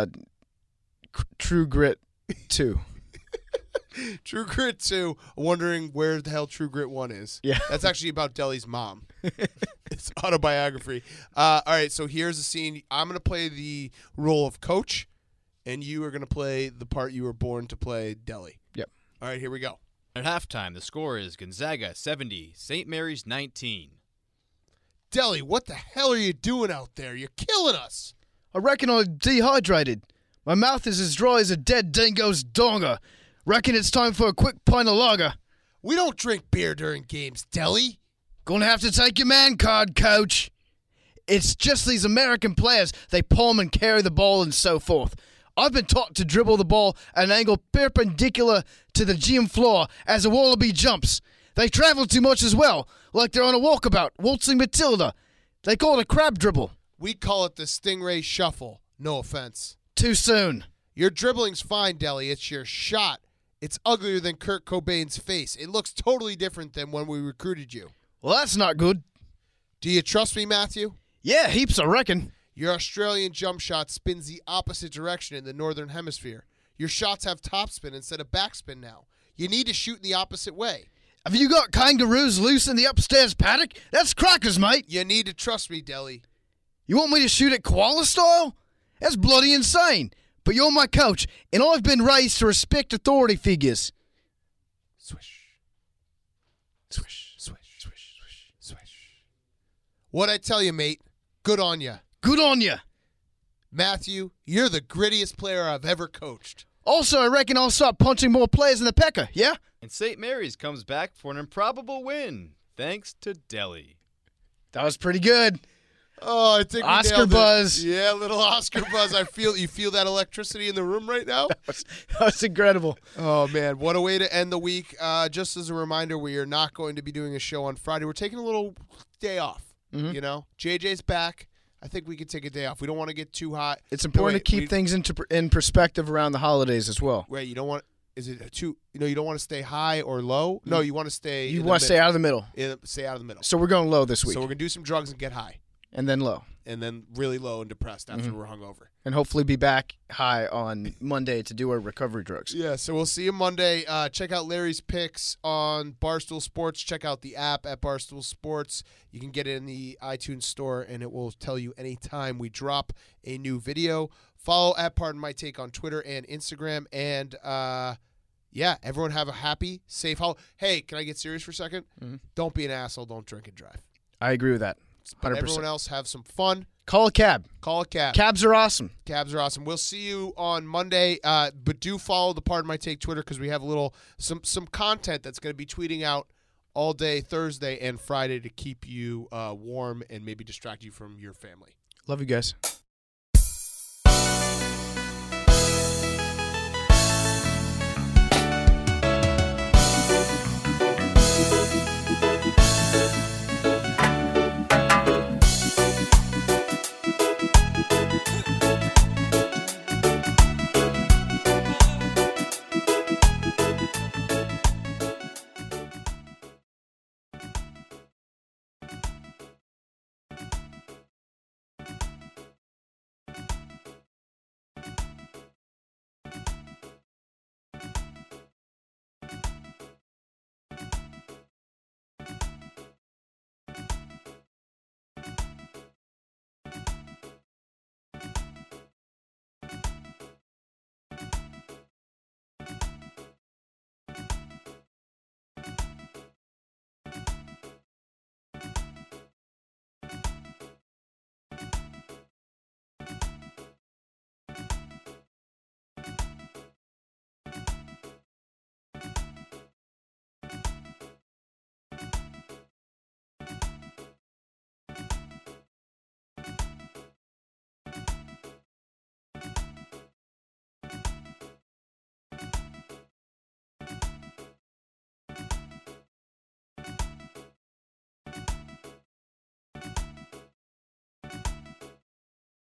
True Grit 2. True Grit 2, wondering where the hell True Grit 1 is. Yeah. That's actually about Deli's mom. It's autobiography. All right, so here's a scene. I'm going to play the role of Coach, and you are going to play the part you were born to play, Deli. Yep. All right, here we go. At halftime, the score is Gonzaga 70, St. Mary's 19. Deli, what the hell are you doing out there? You're killing us. I reckon I'm dehydrated. My mouth is as dry as a dead dingo's donger. Reckon it's time for a quick pint of lager. We don't drink beer during games, Deli. Gonna have to take your man card, Coach. It's just these American players. They palm and carry the ball and so forth. I've been taught to dribble the ball at an angle perpendicular to the gym floor as a wallaby jumps. They travel too much as well, like they're on a walkabout, waltzing Matilda. They call it a crab dribble. We call it the Stingray Shuffle. No offense. Too soon. Your dribbling's fine, Deli. It's your shot. It's uglier than Kurt Cobain's face. It looks totally different than when we recruited you. Well, that's not good. Do you trust me, Matthew? Yeah, heaps, I reckon. Your Australian jump shot spins the opposite direction in the northern hemisphere. Your shots have topspin instead of backspin now. You need to shoot in the opposite way. Have you got kangaroos loose in the upstairs paddock? That's crackers, mate. You need to trust me, Deli. You want me to shoot it koala style? That's bloody insane. But you're my coach, and I've been raised to respect authority figures. Swish. Swish, swish, swish, swish, swish. What'd I tell you, mate? Good on you. Good on you. Matthew, you're the grittiest player I've ever coached. Also, I reckon I'll start punching more players in the pecker, yeah? And St. Mary's comes back for an improbable win, thanks to Deli. That was pretty good. Oh, I think we Oscar nailed it. buzz. Yeah, little Oscar buzz. You feel that electricity in the room right now? That was incredible. Oh, man. What a way to end the week. Just as a reminder, we are not going to be doing a show on Friday. We're taking a little day off, you know? JJ's back. I think we could take a day off. We don't want to get too hot. It's important to keep things in perspective around the holidays as well. Wait, you don't want – is it too – you don't want to stay high or low? No, you want to stay – You want to stay out of the middle. Stay out of the middle. So we're going low this week. So we're going to do some drugs and get high. And then low. And then really low and depressed after we're hungover. And hopefully be back high on Monday to do our recovery drugs. Yeah, so we'll see you Monday. Check out Larry's picks on Barstool Sports. Check out the app at Barstool Sports. You can get it in the iTunes store, and it will tell you anytime we drop a new video. Follow at Pardon My Take on Twitter and Instagram. And, yeah, everyone have a happy, safe holiday. Hey, can I get serious for a second? Don't be an asshole. Don't drink and drive. I agree with that. 100%. Everyone else have some fun. Call a cab. Call a cab. Cabs are awesome. Cabs are awesome. We'll see you on Monday, but do follow the Pardon My Take Twitter because we have some content that's going to be tweeting out all day Thursday and Friday to keep you warm and maybe distract you from your family. Love you guys.